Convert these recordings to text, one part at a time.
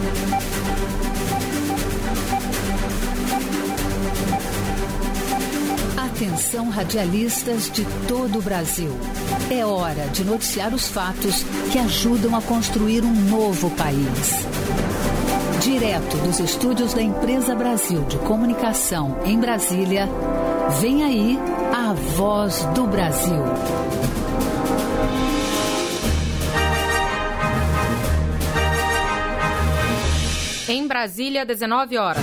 Atenção, radialistas de todo o Brasil. É hora de noticiar os fatos que ajudam a construir um novo país. Direto dos estúdios da Empresa Brasil de Comunicação, em Brasília, vem aí a Voz do Brasil. Em Brasília, 19 horas.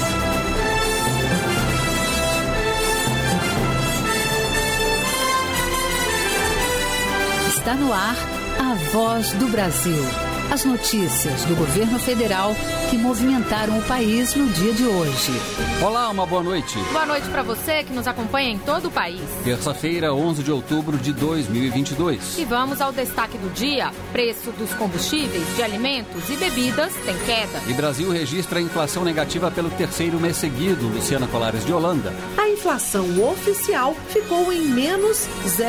Está no ar a Voz do Brasil. As notícias do governo federal que movimentaram o país no dia de hoje. Olá, uma boa noite. Boa noite para você que nos acompanha em todo o país. Terça-feira, 11 de outubro de 2022. E vamos ao destaque do dia. Preço dos combustíveis, de alimentos e bebidas tem queda. E Brasil registra inflação negativa pelo terceiro mês seguido. Luciana Colares de Holanda. A inflação oficial ficou em menos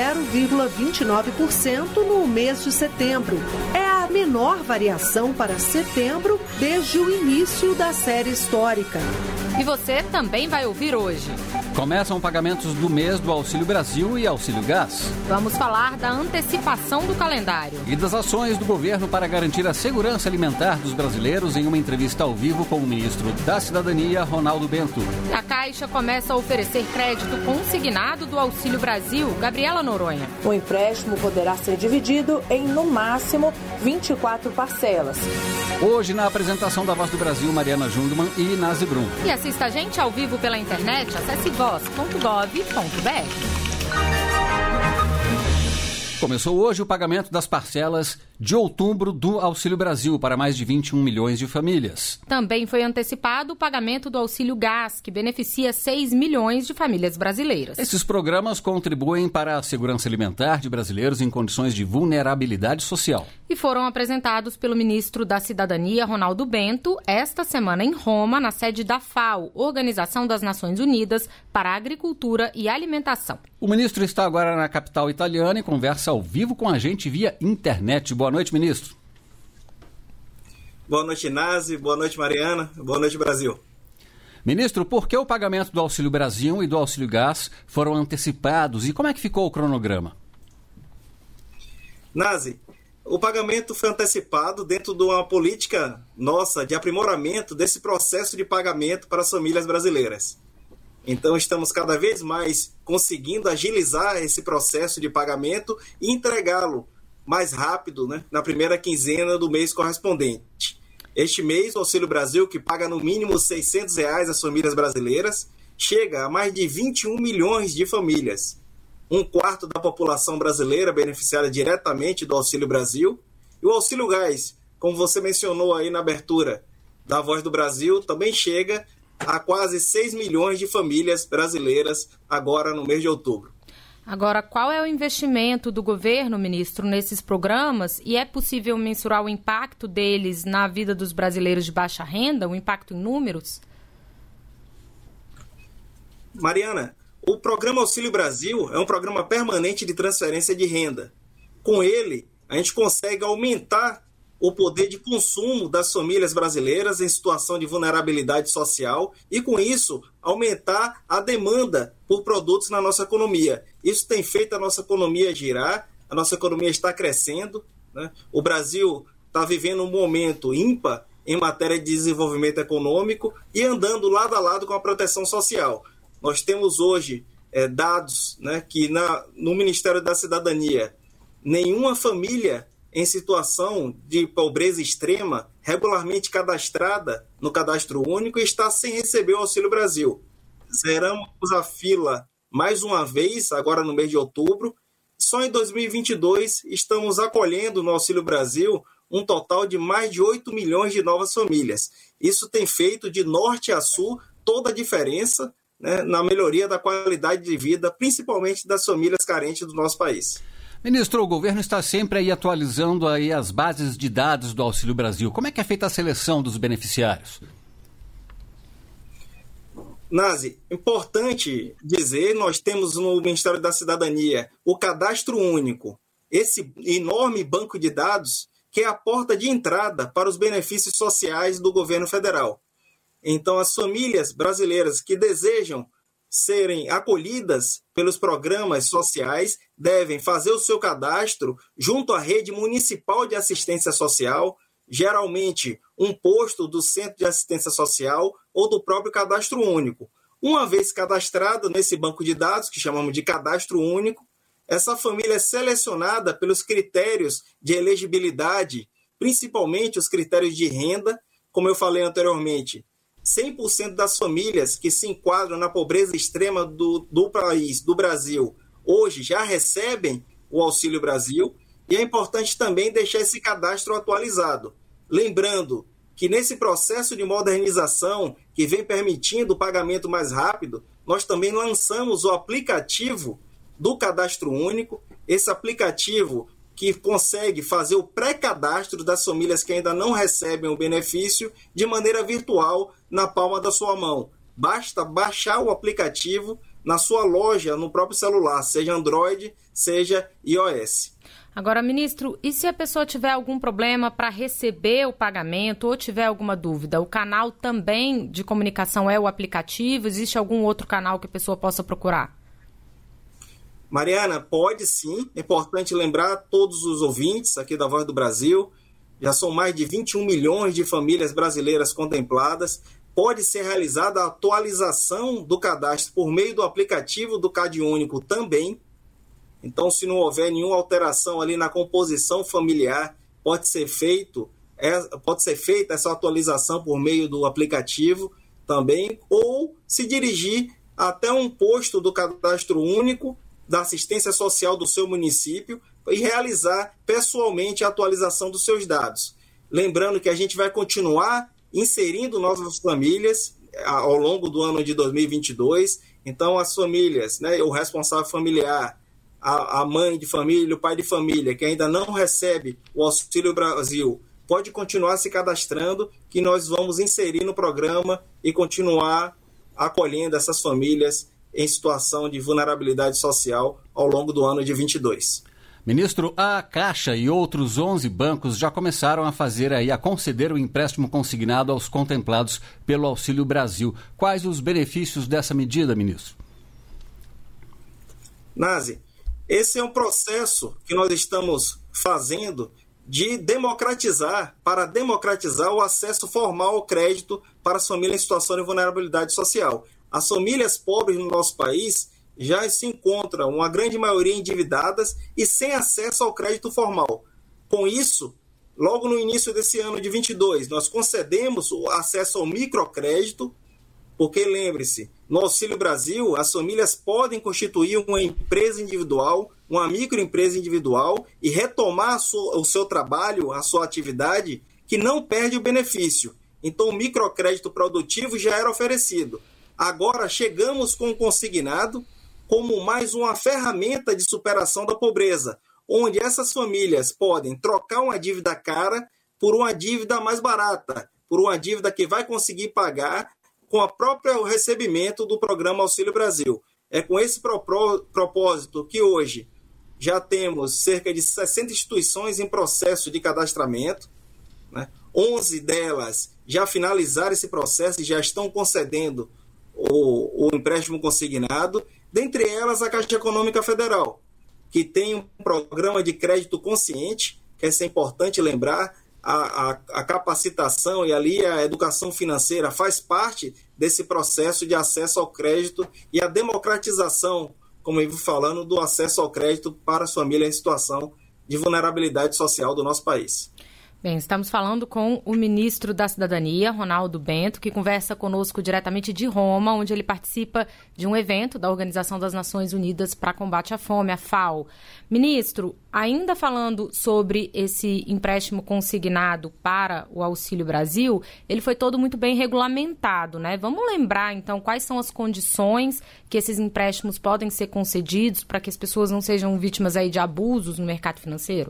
0,29% no mês de setembro. É a menor variação para setembro desde o início da série histórica. E você também vai ouvir hoje. Começam pagamentos do mês do Auxílio Brasil e Auxílio Gás. Vamos falar da antecipação do calendário. E das ações do governo para garantir a segurança alimentar dos brasileiros em uma entrevista ao vivo com o ministro da Cidadania, Ronaldo Bento. A Caixa começa a oferecer crédito consignado do Auxílio Brasil. Gabriela Noronha. O empréstimo poderá ser dividido em, no máximo, 24 parcelas. Hoje, na apresentação da Voz do Brasil, Mariana Jungmann e Nazi Brum. E assista a gente ao vivo pela internet, acesse voz.gov.br. Começou hoje o pagamento das parcelas de outubro do Auxílio Brasil para mais de 21 milhões de famílias. Também foi antecipado o pagamento do Auxílio Gás, que beneficia 6 milhões de famílias brasileiras. Esses programas contribuem para a segurança alimentar de brasileiros em condições de vulnerabilidade social. E foram apresentados pelo ministro da Cidadania, Ronaldo Bento, esta semana em Roma, na sede da FAO, Organização das Nações Unidas para a Agricultura e Alimentação. O ministro está agora na capital italiana e conversa ao vivo com a gente via internet. Boa noite, ministro. Boa noite, Nazi. Boa noite, Mariana. Boa noite, Brasil. Ministro, por que o pagamento do Auxílio Brasil e do Auxílio Gás foram antecipados e como é que ficou o cronograma? Nazi, o pagamento foi antecipado dentro de uma política nossa de aprimoramento desse processo de pagamento para as famílias brasileiras. Então, estamos cada vez mais conseguindo agilizar esse processo de pagamento e entregá-lo mais rápido, né, na primeira quinzena do mês correspondente. Este mês, o Auxílio Brasil, que paga no mínimo R$ 600 às famílias brasileiras, chega a mais de 21 milhões de famílias. Um quarto da população brasileira beneficiada diretamente do Auxílio Brasil. E o Auxílio Gás, como você mencionou aí na abertura da Voz do Brasil, também chega a quase 6 milhões de famílias brasileiras agora no mês de outubro. Agora, qual é o investimento do governo, ministro, nesses programas? E é possível mensurar o impacto deles na vida dos brasileiros de baixa renda, o impacto em números? Mariana, o programa Auxílio Brasil é um programa permanente de transferência de renda. Com ele, a gente consegue aumentar o poder de consumo das famílias brasileiras em situação de vulnerabilidade social e, com isso, aumentar a demanda por produtos na nossa economia. Isso tem feito a nossa economia girar, a nossa economia está crescendo, né? O Brasil está vivendo um momento ímpar em matéria de desenvolvimento econômico e andando lado a lado com a proteção social. Nós temos hoje dados, né, que no Ministério da Cidadania, nenhuma família em situação de pobreza extrema, regularmente cadastrada no Cadastro Único, está sem receber o Auxílio Brasil. Zeramos a fila mais uma vez, agora no mês de outubro. Só em 2022 estamos acolhendo no Auxílio Brasil um total de mais de 8 milhões de novas famílias. Isso tem feito de norte a sul toda a diferença, né, na melhoria da qualidade de vida, principalmente das famílias carentes do nosso país. Ministro, o governo está sempre aí atualizando aí as bases de dados do Auxílio Brasil. Como é que é feita a seleção dos beneficiários? Nazi, importante dizer, nós temos no Ministério da Cidadania o Cadastro Único, esse enorme banco de dados que é a porta de entrada para os benefícios sociais do governo federal. Então, as famílias brasileiras que desejam serem acolhidas pelos programas sociais devem fazer o seu cadastro junto à rede municipal de assistência social, geralmente um posto do Centro de Assistência Social ou do próprio Cadastro Único. Uma vez cadastrado nesse banco de dados, que chamamos de Cadastro Único, essa família é selecionada pelos critérios de elegibilidade, principalmente os critérios de renda. Como eu falei anteriormente, 100% das famílias que se enquadram na pobreza extrema do país, do Brasil, hoje já recebem o Auxílio Brasil, e é importante também deixar esse cadastro atualizado. Lembrando que nesse processo de modernização, que vem permitindo o pagamento mais rápido, nós também lançamos o aplicativo do Cadastro Único, esse aplicativo que consegue fazer o pré-cadastro das famílias que ainda não recebem o benefício de maneira virtual na palma da sua mão. Basta baixar o aplicativo na sua loja, no próprio celular, seja Android, seja iOS. Agora, ministro, e se a pessoa tiver algum problema para receber o pagamento ou tiver alguma dúvida, o canal também de comunicação é o aplicativo? Existe algum outro canal que a pessoa possa procurar? Mariana, pode sim. É importante lembrar a todos os ouvintes aqui da Voz do Brasil, já são mais de 21 milhões de famílias brasileiras contempladas. Pode ser realizada a atualização do cadastro por meio do aplicativo do CadÚnico também. Então, se não houver nenhuma alteração ali na composição familiar, pode ser feita essa atualização por meio do aplicativo também, ou se dirigir até um posto do Cadastro Único da assistência social do seu município e realizar pessoalmente a atualização dos seus dados. Lembrando que a gente vai continuar inserindo novas famílias ao longo do ano de 2022. Então, as famílias, o responsável familiar, a mãe de família, o pai de família, que ainda não recebe o Auxílio Brasil, pode continuar se cadastrando, que nós vamos inserir no programa e continuar acolhendo essas famílias em situação de vulnerabilidade social ao longo do ano de 2022. Ministro, a Caixa e outros 11 bancos já começaram a conceder o empréstimo consignado aos contemplados pelo Auxílio Brasil. Quais os benefícios dessa medida, ministro? Nazi, esse é um processo que nós estamos fazendo para democratizar o acesso formal ao crédito para as famílias em situação de vulnerabilidade social. As famílias pobres no nosso país já se encontram, uma grande maioria, endividadas e sem acesso ao crédito formal. Com isso, logo no início desse ano de 2022, nós concedemos o acesso ao microcrédito, porque, lembre-se, no Auxílio Brasil, as famílias podem constituir uma empresa individual, uma microempresa individual e retomar o seu trabalho, a sua atividade, que não perde o benefício. Então, o microcrédito produtivo já era oferecido. Agora, chegamos com o consignado como mais uma ferramenta de superação da pobreza, onde essas famílias podem trocar uma dívida cara por uma dívida mais barata, por uma dívida que vai conseguir pagar com o próprio recebimento do programa Auxílio Brasil. É com esse propósito que hoje já temos cerca de 60 instituições em processo de cadastramento, 11 delas já finalizaram esse processo e já estão concedendo o empréstimo consignado, dentre elas a Caixa Econômica Federal, que tem um programa de crédito consciente, que é importante lembrar, a capacitação e ali a educação financeira faz parte desse processo de acesso ao crédito e a democratização, como eu vim falando, do acesso ao crédito para as famílias em situação de vulnerabilidade social do nosso país. Bem, estamos falando com o ministro da Cidadania, Ronaldo Bento, que conversa conosco diretamente de Roma, onde ele participa de um evento da Organização das Nações Unidas para Combate à Fome, a FAO. Ministro, ainda falando sobre esse empréstimo consignado para o Auxílio Brasil, ele foi todo muito bem regulamentado, né? Vamos lembrar, então, quais são as condições que esses empréstimos podem ser concedidos para que as pessoas não sejam vítimas aí de abusos no mercado financeiro?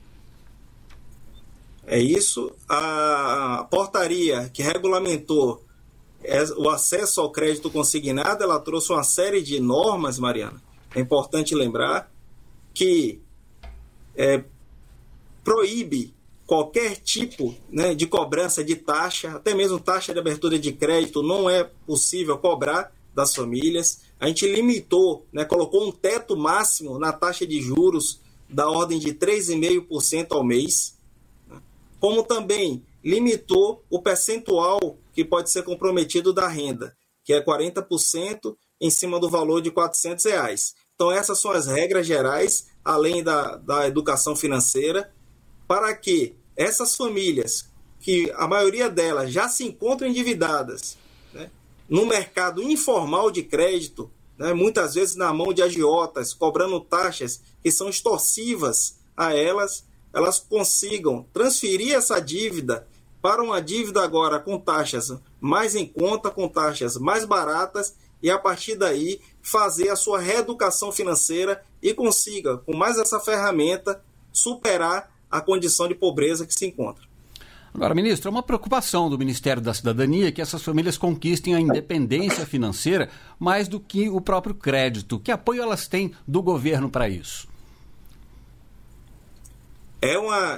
É isso. A portaria que regulamentou o acesso ao crédito consignado, ela trouxe uma série de normas, Mariana. É importante lembrar que proíbe qualquer tipo, né, de cobrança de taxa, até mesmo taxa de abertura de crédito, não é possível cobrar das famílias. A gente limitou, né, colocou um teto máximo na taxa de juros da ordem de 3,5% ao mês, né, como também limitou o percentual que pode ser comprometido da renda, que é 40% em cima do valor de R$400. Então essas são as regras gerais, além da educação financeira, para que essas famílias, que a maioria delas já se encontram endividadas, né, no mercado informal de crédito, né, muitas vezes na mão de agiotas, cobrando taxas que são extorsivas a elas consigam transferir essa dívida para uma dívida agora com taxas mais em conta, com taxas mais baratas, e a partir daí fazer a sua reeducação financeira e consiga, com mais essa ferramenta, superar a condição de pobreza que se encontra. Agora, ministro, é uma preocupação do Ministério da Cidadania que essas famílias conquistem a independência financeira mais do que o próprio crédito. Que apoio elas têm do governo para isso? É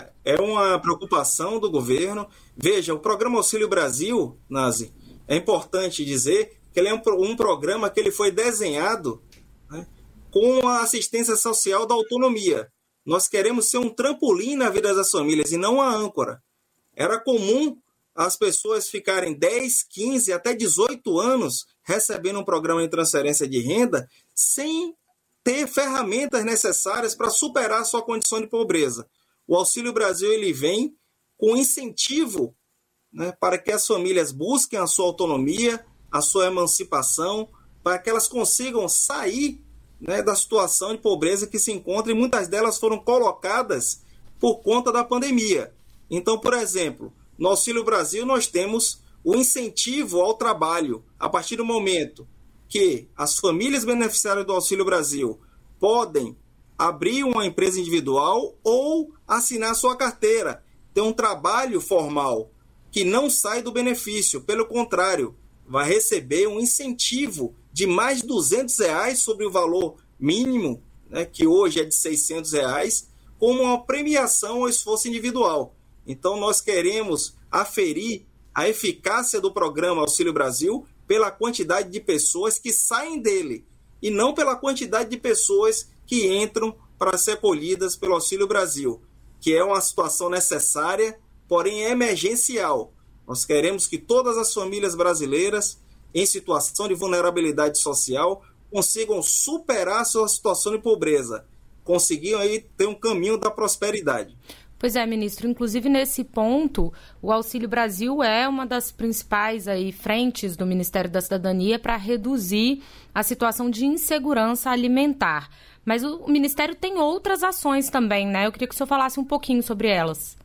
uma preocupação do governo. Veja, o Programa Auxílio Brasil, Nazi, é importante dizer que ele é um programa que ele foi desenhado, né, com a assistência social da autonomia. Nós queremos ser um trampolim na vida das famílias e não a âncora. Era comum as pessoas ficarem 10, 15, até 18 anos recebendo um programa de transferência de renda sem ter ferramentas necessárias para superar a sua condição de pobreza. O Auxílio Brasil ele vem com incentivo, né, para que as famílias busquem a sua autonomia, a sua emancipação, para que elas consigam sair, né, da situação de pobreza que se encontra, e muitas delas foram colocadas por conta da pandemia. Então, por exemplo, no Auxílio Brasil nós temos o incentivo ao trabalho. A partir do momento que as famílias beneficiárias do Auxílio Brasil podem abrir uma empresa individual ou assinar sua carteira, ter um trabalho formal que não sai do benefício, pelo contrário, vai receber um incentivo de mais de R$200 sobre o valor mínimo, né, que hoje é de R$600, como uma premiação ao esforço individual. Então, nós queremos aferir a eficácia do programa Auxílio Brasil pela quantidade de pessoas que saem dele e não pela quantidade de pessoas que entram para ser acolhidas pelo Auxílio Brasil, que é uma situação necessária, porém emergencial. Nós queremos que todas as famílias brasileiras em situação de vulnerabilidade social consigam superar a sua situação de pobreza, conseguiam aí ter um caminho da prosperidade. Pois é, ministro. Inclusive, nesse ponto, o Auxílio Brasil é uma das principais aí frentes do Ministério da Cidadania para reduzir a situação de insegurança alimentar. Mas o Ministério tem outras ações também, né? Eu queria que o senhor falasse um pouquinho sobre elas.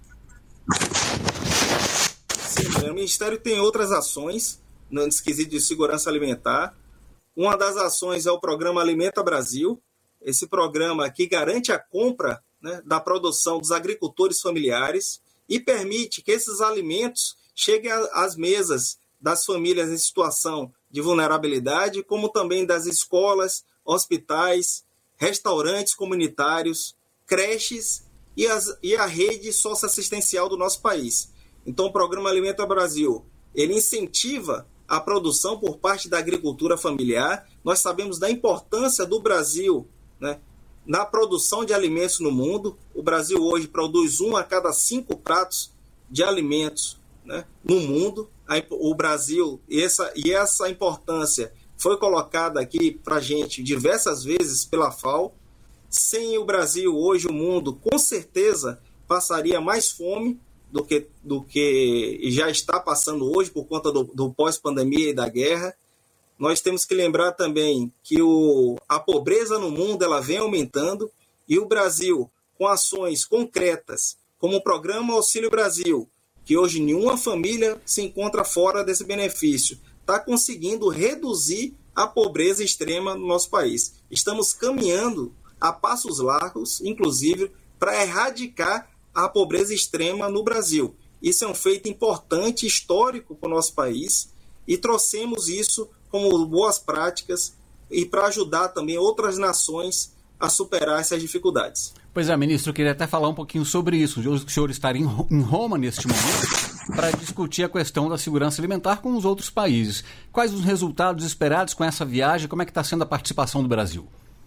Sim, o Ministério tem outras ações no quesito de segurança alimentar. Uma das ações é o programa Alimenta Brasil. Esse programa que garante a compra, né, da produção dos agricultores familiares e permite que esses alimentos cheguem às mesas das famílias em situação de vulnerabilidade, como também das escolas, hospitais, restaurantes comunitários, creches e a rede socioassistencial do nosso país. Então, o programa Alimenta Brasil, ele incentiva a produção por parte da agricultura familiar. Nós sabemos da importância do Brasil, né, na produção de alimentos no mundo. O Brasil hoje produz 1 a cada 5 pratos de alimentos, né, no mundo. O Brasil, e essa importância foi colocada aqui para a gente diversas vezes pela FAO. Sem o Brasil, hoje o mundo com certeza passaria mais fome do que já está passando hoje por conta do pós-pandemia e da guerra. Nós temos que lembrar também que a pobreza no mundo ela vem aumentando, e o Brasil, com ações concretas, como o programa Auxílio Brasil, que hoje nenhuma família se encontra fora desse benefício, está conseguindo reduzir a pobreza extrema no nosso país. Estamos caminhando a passos largos, inclusive, para erradicar a pobreza extrema no Brasil. Isso é um feito importante, histórico para o nosso país, e trouxemos isso como boas práticas e para ajudar também outras nações a superar essas dificuldades. Pois é, ministro, eu queria até falar um pouquinho sobre isso. O senhor está em Roma neste momento para discutir a questão da segurança alimentar com os outros países. Quais os resultados esperados com essa viagem? Como é que está sendo a participação do Brasil?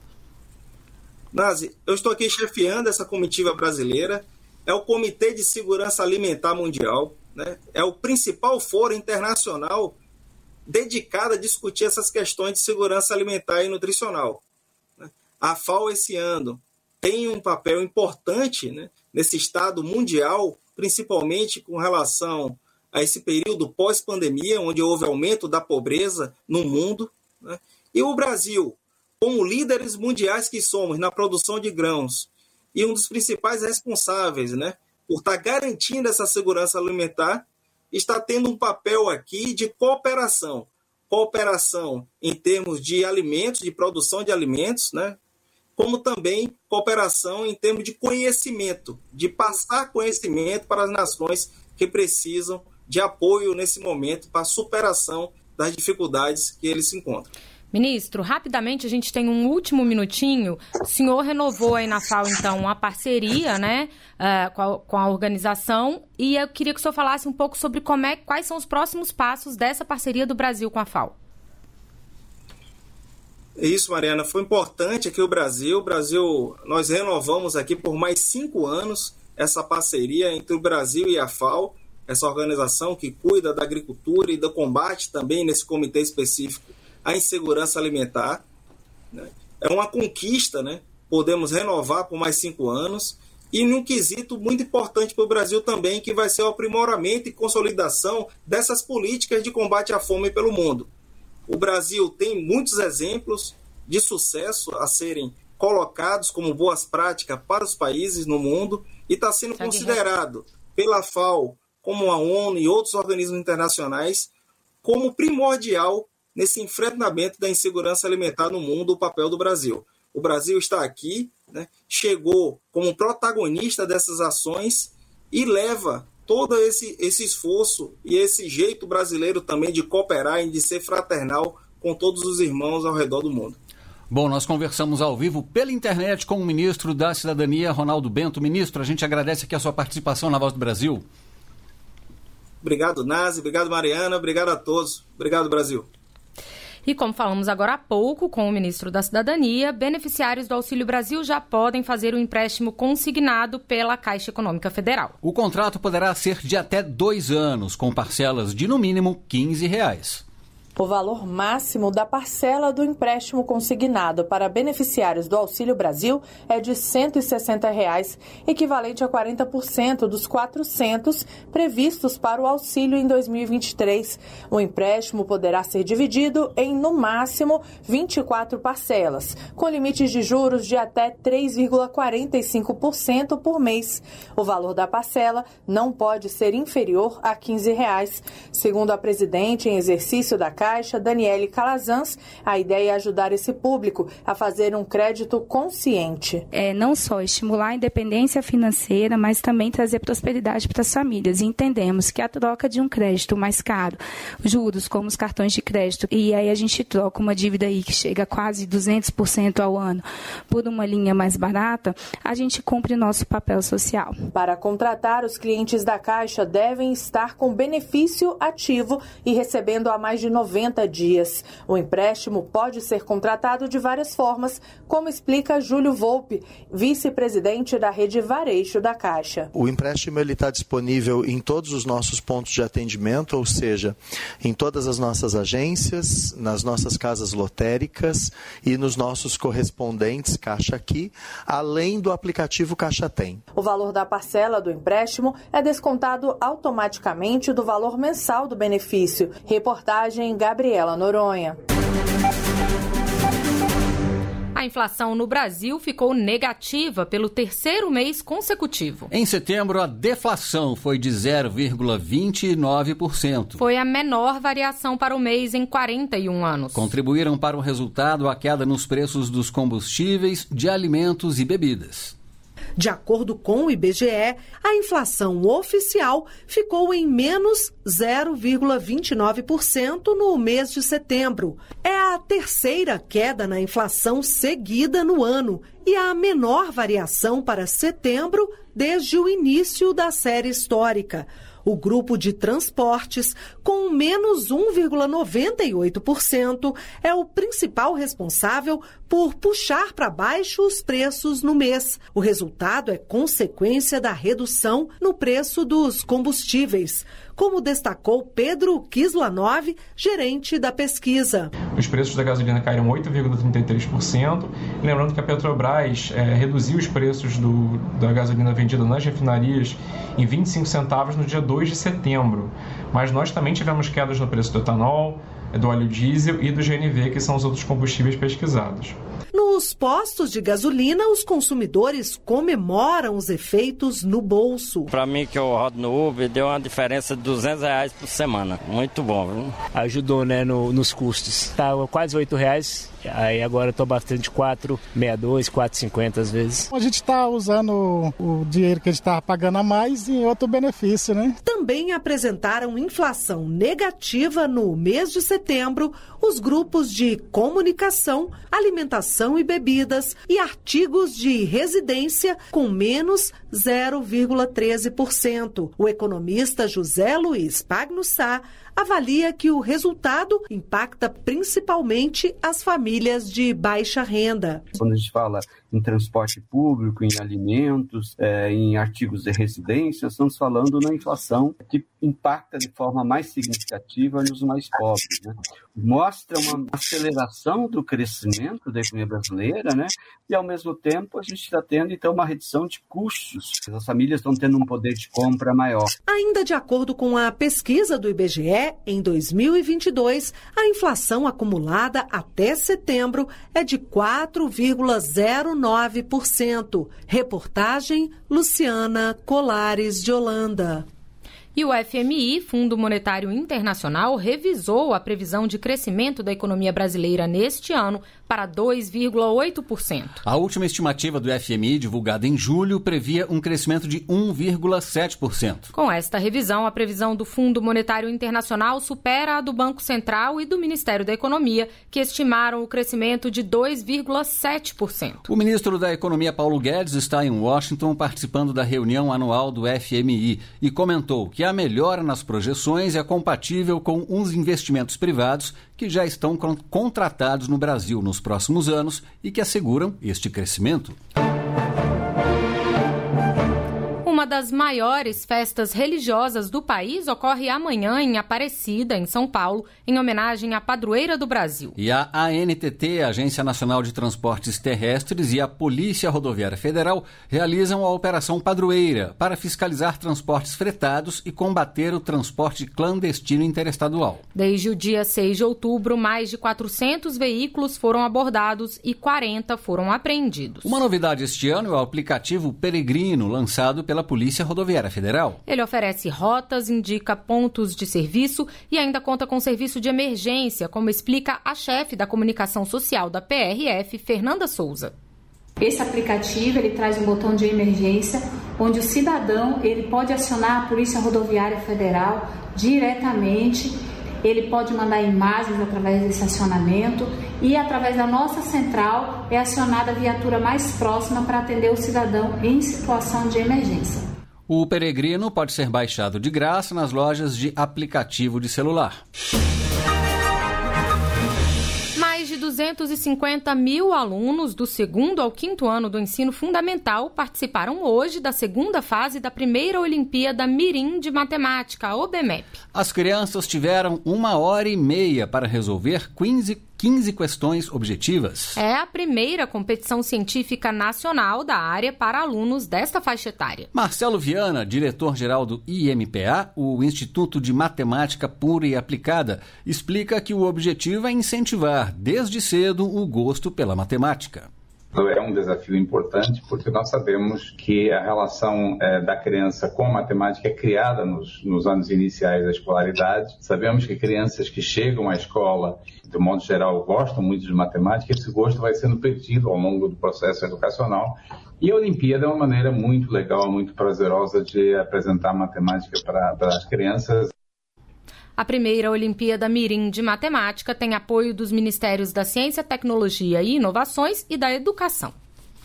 Nazi, eu estou aqui chefiando essa comitiva brasileira. É o Comitê de Segurança Alimentar Mundial, né? É o principal fórum internacional dedicado a discutir essas questões de segurança alimentar e nutricional. A FAO, esse ano, tem um papel importante, né, nesse estado mundial, principalmente com relação a esse período pós-pandemia, onde houve aumento da pobreza no mundo, né? E o Brasil, como líderes mundiais que somos na produção de grãos e um dos principais responsáveis, né, por estar garantindo essa segurança alimentar, está tendo um papel aqui de cooperação em termos de alimentos, de produção de alimentos, né, como também cooperação em termos de conhecimento, de passar conhecimento para as nações que precisam de apoio nesse momento para a superação das dificuldades que eles se encontram. Ministro, rapidamente, a gente tem um último minutinho. O senhor renovou aí na FAO, então, a parceria, né, com a organização, e eu queria que o senhor falasse um pouco sobre quais são os próximos passos dessa parceria do Brasil com a FAO. Isso, Mariana, foi importante aqui o Brasil, nós renovamos aqui por mais 5 anos essa parceria entre o Brasil e a FAO, essa organização que cuida da agricultura e do combate também nesse comitê específico à insegurança alimentar, né? É uma conquista, né? Podemos renovar por mais 5 anos e num quesito muito importante para o Brasil também, que vai ser o aprimoramento e consolidação dessas políticas de combate à fome pelo mundo. O Brasil tem muitos exemplos de sucesso a serem colocados como boas práticas para os países no mundo e está sendo considerado pela FAO, como a ONU e outros organismos internacionais, como primordial nesse enfrentamento da insegurança alimentar no mundo, o papel do Brasil. O Brasil está aqui, né, chegou como protagonista dessas ações e leva todo esse esforço e esse jeito brasileiro também de cooperar e de ser fraternal com todos os irmãos ao redor do mundo. Bom, nós conversamos ao vivo pela internet com o ministro da Cidadania, Ronaldo Bento. Ministro, a gente agradece aqui a sua participação na Voz do Brasil. Obrigado, Nazi. Obrigado, Mariana. Obrigado a todos. Obrigado, Brasil. E como falamos agora há pouco com o ministro da Cidadania, beneficiários do Auxílio Brasil já podem fazer o empréstimo consignado pela Caixa Econômica Federal. O contrato poderá ser de até 2 anos, com parcelas de no mínimo R$15. O valor máximo da parcela do empréstimo consignado para beneficiários do Auxílio Brasil é de R$ 160, equivalente a 40% dos 400 previstos para o auxílio em 2023. O empréstimo poderá ser dividido em, no máximo, 24 parcelas, com limites de juros de até 3,45% por mês. O valor da parcela não pode ser inferior a R$ 15. Segundo a presidente em exercício da Caixa, Daniele Calazans, a ideia é ajudar esse público a fazer um crédito consciente. Não só estimular a independência financeira, mas também trazer prosperidade para as famílias. E entendemos que a troca de um crédito mais caro, juros como os cartões de crédito, e aí a gente troca uma dívida aí que chega a quase 200% ao ano por uma linha mais barata, a gente cumpre nosso papel social. Para contratar, os clientes da Caixa devem estar com benefício ativo e recebendo há mais de 90 dias. O empréstimo pode ser contratado de várias formas, como explica Júlio Volpe, vice-presidente da rede Varejo da Caixa. O empréstimo está disponível em todos os nossos pontos de atendimento, ou seja, em todas as nossas agências, nas nossas casas lotéricas e nos nossos correspondentes Caixa Aqui, além do aplicativo Caixa Tem. O valor da parcela do empréstimo é descontado automaticamente do valor mensal do benefício. Reportagem Gabriela Noronha. A inflação no Brasil ficou negativa pelo 3º mês consecutivo. Em setembro, a deflação foi de 0,29%. Foi a menor variação para o mês em 41 anos. Contribuíram para o resultado a queda nos preços dos combustíveis, de alimentos e bebidas. De acordo com o IBGE, a inflação oficial ficou em menos 0,29% no mês de setembro. É a terceira queda na inflação seguida no ano e a menor variação para setembro desde o início da série histórica. O grupo de transportes, com menos 1,98%, é o principal responsável por puxar para baixo os preços no mês. O resultado é consequência da redução no preço dos combustíveis, como destacou Pedro Kislanov, gerente da pesquisa. Os preços da gasolina caíram 8,33%. Lembrando que a Petrobras reduziu os preços da gasolina vendida nas refinarias em 25 centavos no dia 2 de setembro. Mas nós também tivemos quedas no preço do etanol, do óleo diesel e do GNV, que são os outros combustíveis pesquisados. Nos postos de gasolina, os consumidores comemoram os efeitos no bolso. Para mim, que eu rodo no Uber, deu uma diferença de R$200 por semana. Muito bom, viu? Ajudou, né, nos custos. Estava quase R$8, aí agora estou bastante R$4,62, R$4,50 às vezes. A gente está usando o dinheiro que a gente estava pagando a mais em outro benefício, né? Também apresentaram inflação negativa no mês de setembro os grupos de comunicação, alimentação e bebidas e artigos de residência com menos 0,13%. O economista José Luiz Pagnussá avalia que o resultado impacta principalmente as famílias de baixa renda. Quando a gente fala em transporte público, em alimentos, em artigos de residência, estamos falando na inflação que impacta de forma mais significativa nos mais pobres, né? Mostra uma aceleração do crescimento da economia brasileira, né? E, ao mesmo tempo, a gente está tendo, então, uma redução de custos. As famílias estão tendo um poder de compra maior. Ainda de acordo com a pesquisa do IBGE, em 2022, a inflação acumulada até setembro é de 4,09%. Reportagem Luciana Colares de Holanda. E o FMI, Fundo Monetário Internacional, revisou a previsão de crescimento da economia brasileira neste ano para 2,8%. A última estimativa do FMI, divulgada em julho, previa um crescimento de 1,7%. Com esta revisão, a previsão do Fundo Monetário Internacional supera a do Banco Central e do Ministério da Economia, que estimaram o crescimento de 2,7%. O ministro da Economia, Paulo Guedes, está em Washington participando da reunião anual do FMI e comentou que a melhora nas projeções é compatível com os investimentos privados que já estão contratados no Brasil nos próximos anos e que asseguram este crescimento. Uma das maiores festas religiosas do país ocorre amanhã em Aparecida, em São Paulo, em homenagem à padroeira do Brasil. E a ANTT, Agência Nacional de Transportes Terrestres, e a Polícia Rodoviária Federal realizam a Operação Padroeira para fiscalizar transportes fretados e combater o transporte clandestino interestadual. Desde o dia 6 de outubro, mais de 400 veículos foram abordados e 40 foram apreendidos. Uma novidade este ano é o aplicativo Peregrino, lançado pela Polícia Rodoviária Federal. Ele oferece rotas, indica pontos de serviço e ainda conta com serviço de emergência, como explica a chefe da comunicação social da PRF, Fernanda Souza. Esse aplicativo ele traz um botão de emergência, onde o cidadão ele pode acionar a Polícia Rodoviária Federal diretamente. Ele pode mandar imagens através desse acionamento e, através da nossa central, é acionada a viatura mais próxima para atender o cidadão em situação de emergência. O Peregrino pode ser baixado de graça nas lojas de aplicativo de celular. Mais de 250 mil alunos do 2º ao 5º ano do ensino fundamental participaram hoje da segunda fase da primeira Olimpíada Mirim de Matemática, a OBMEP. As crianças tiveram 1h30 para resolver 15 questões objetivas. É a primeira competição científica nacional da área para alunos desta faixa etária. Marcelo Viana, diretor-geral do IMPA, o Instituto de Matemática Pura e Aplicada, explica que o objetivo é incentivar desde cedo o gosto pela matemática. É um desafio importante porque nós sabemos que a relação da criança com a matemática é criada nos anos iniciais da escolaridade. Sabemos que crianças que chegam à escola, de modo geral, gostam muito de matemática, esse gosto vai sendo perdido ao longo do processo educacional. E a Olimpíada é uma maneira muito legal, muito prazerosa de apresentar matemática para as crianças. A primeira Olimpíada Mirim de Matemática tem apoio dos Ministérios da Ciência, Tecnologia e Inovações e da Educação.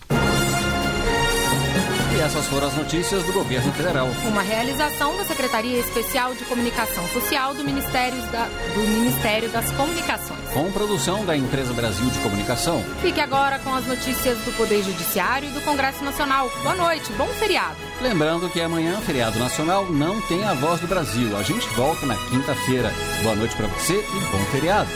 E essas foram as notícias do Governo Federal. Uma realização da Secretaria Especial de Comunicação Social do Ministério das Comunicações. Com produção da Empresa Brasil de Comunicação. Fique agora com as notícias do Poder Judiciário e do Congresso Nacional. Boa noite, bom feriado. Lembrando que amanhã, feriado nacional, não tem a Voz do Brasil. A gente volta na quinta-feira. Boa noite para você e bom feriado.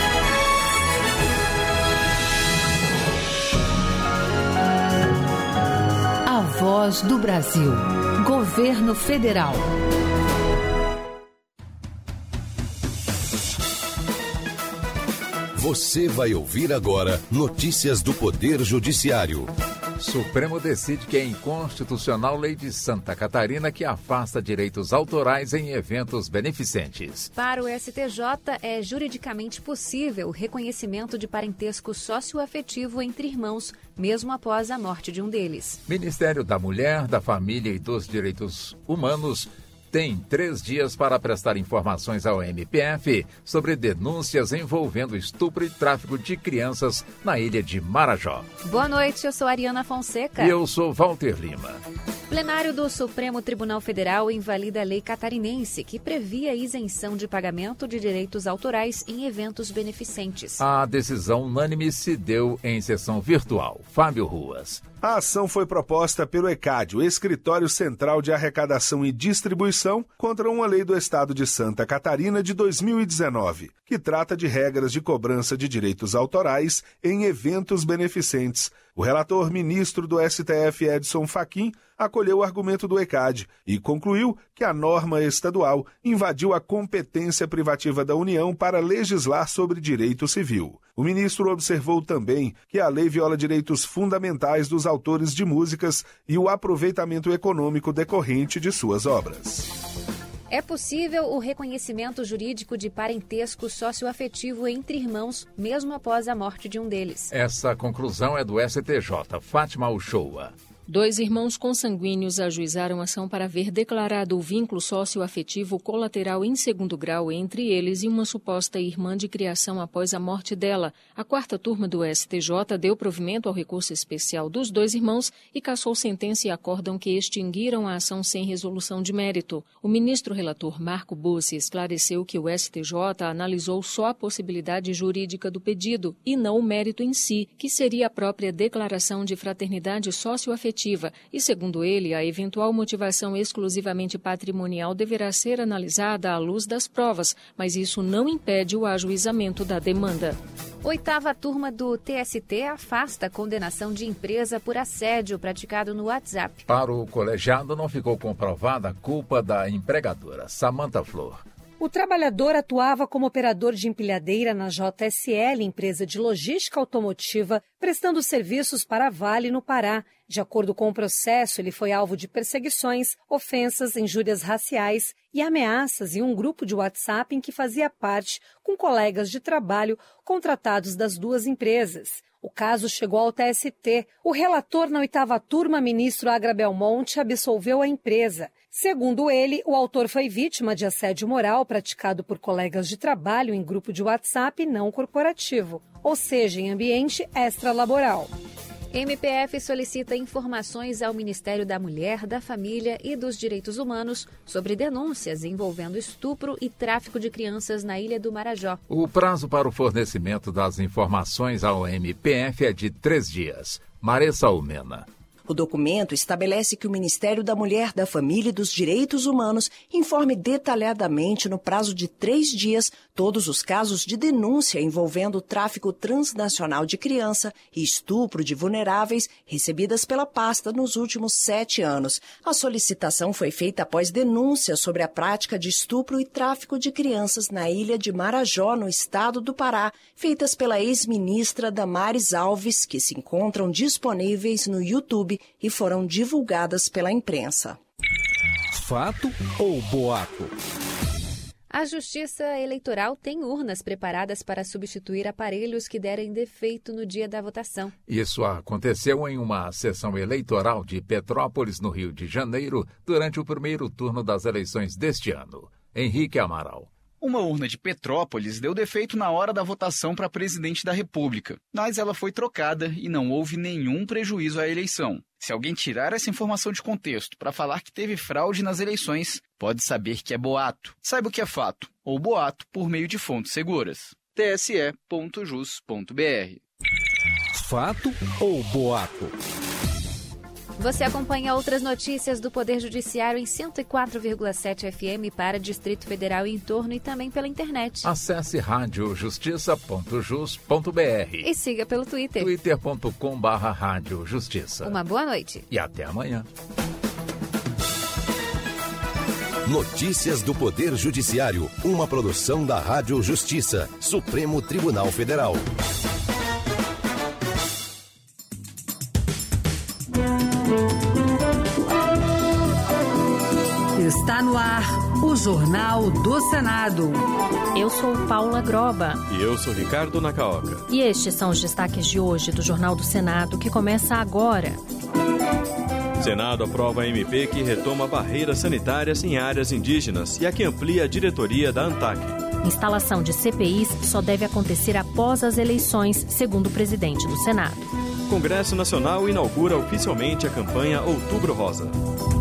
A Voz do Brasil. Governo Federal. Você vai ouvir agora notícias do Poder Judiciário. Supremo decide que é inconstitucional lei de Santa Catarina que afasta direitos autorais em eventos beneficentes. Para o STJ, é juridicamente possível o reconhecimento de parentesco socioafetivo entre irmãos, mesmo após a morte de um deles. Ministério da Mulher, da Família e dos Direitos Humanos tem 3 dias para prestar informações ao MPF sobre denúncias envolvendo estupro e tráfico de crianças na ilha de Marajó. Boa noite, eu sou Ariana Fonseca. E eu sou Walter Lima. Plenário do Supremo Tribunal Federal invalida a lei catarinense que previa isenção de pagamento de direitos autorais em eventos beneficentes. A decisão unânime se deu em sessão virtual. Fábio Ruas. A ação foi proposta pelo ECAD, o Escritório Central de Arrecadação e Distribuição, contra uma lei do Estado de Santa Catarina de 2019, que trata de regras de cobrança de direitos autorais em eventos beneficentes. O relator ministro do STF, Edson Fachin, acolheu o argumento do ECAD e concluiu que a norma estadual invadiu a competência privativa da União para legislar sobre direito civil. O ministro observou também que a lei viola direitos fundamentais dos autores de músicas e o aproveitamento econômico decorrente de suas obras. É possível o reconhecimento jurídico de parentesco socioafetivo entre irmãos, mesmo após a morte de um deles. Essa conclusão é do STJ. Fátima Uchoa. 2 irmãos consanguíneos ajuizaram ação para ver declarado o vínculo socioafetivo colateral em 2º grau entre eles e uma suposta irmã de criação após a morte dela. A 4ª turma do STJ deu provimento ao recurso especial dos 2 irmãos e cassou sentença e acórdão que extinguiram a ação sem resolução de mérito. O ministro relator Marco Bussi esclareceu que o STJ analisou só a possibilidade jurídica do pedido e não o mérito em si, que seria a própria declaração de fraternidade socioafetiva. E, segundo ele, a eventual motivação exclusivamente patrimonial deverá ser analisada à luz das provas, mas isso não impede o ajuizamento da demanda. 8ª turma do TST afasta a condenação de empresa por assédio praticado no WhatsApp. Para o colegiado, não ficou comprovada a culpa da empregadora, Samantha Flor. O trabalhador atuava como operador de empilhadeira na JSL, empresa de logística automotiva, prestando serviços para a Vale, no Pará. De acordo com o processo, ele foi alvo de perseguições, ofensas, injúrias raciais e ameaças em um grupo de WhatsApp em que fazia parte com colegas de trabalho contratados das 2 empresas. O caso chegou ao TST. O relator na 8ª turma, ministro Agra Belmonte, absolveu a empresa. Segundo ele, o autor foi vítima de assédio moral praticado por colegas de trabalho em grupo de WhatsApp não corporativo, ou seja, em ambiente extralaboral. MPF solicita informações ao Ministério da Mulher, da Família e dos Direitos Humanos sobre denúncias envolvendo estupro e tráfico de crianças na Ilha do Marajó. O prazo para o fornecimento das informações ao MPF é de 3 dias. Maressa Almena. O documento estabelece que o Ministério da Mulher, da Família e dos Direitos Humanos informe detalhadamente, no prazo de 3 dias, todos os casos de denúncia envolvendo tráfico transnacional de criança e estupro de vulneráveis recebidas pela pasta nos últimos 7 anos. A solicitação foi feita após denúncias sobre a prática de estupro e tráfico de crianças na ilha de Marajó, no estado do Pará, feitas pela ex-ministra Damares Alves, que se encontram disponíveis no YouTube e foram divulgadas pela imprensa. Fato ou boato? A Justiça Eleitoral tem urnas preparadas para substituir aparelhos que derem defeito no dia da votação. Isso aconteceu em uma sessão eleitoral de Petrópolis, no Rio de Janeiro, durante o primeiro turno das eleições deste ano. Henrique Amaral. Uma urna de Petrópolis deu defeito na hora da votação para presidente da República, mas ela foi trocada e não houve nenhum prejuízo à eleição. Se alguém tirar essa informação de contexto para falar que teve fraude nas eleições, pode saber que é boato. Saiba o que é fato ou boato por meio de fontes seguras. tse.jus.br. Fato ou boato? Você acompanha outras notícias do Poder Judiciário em 104,7 FM para Distrito Federal e em torno e também pela internet. Acesse radiojustiça.jus.br e siga pelo Twitter. twitter.com/radiojustiça. Uma boa noite. E até amanhã. Notícias do Poder Judiciário, uma produção da Rádio Justiça, Supremo Tribunal Federal. Está no ar o Jornal do Senado. Eu sou Paula Groba. E eu sou Ricardo Nacaoca. E estes são os destaques de hoje do Jornal do Senado, que começa agora. Senado aprova a MP que retoma barreiras sanitárias em áreas indígenas e a que amplia a diretoria da ANTAC. Instalação de CPIs só deve acontecer após as eleições, segundo o presidente do Senado. Congresso Nacional inaugura oficialmente a campanha Outubro Rosa.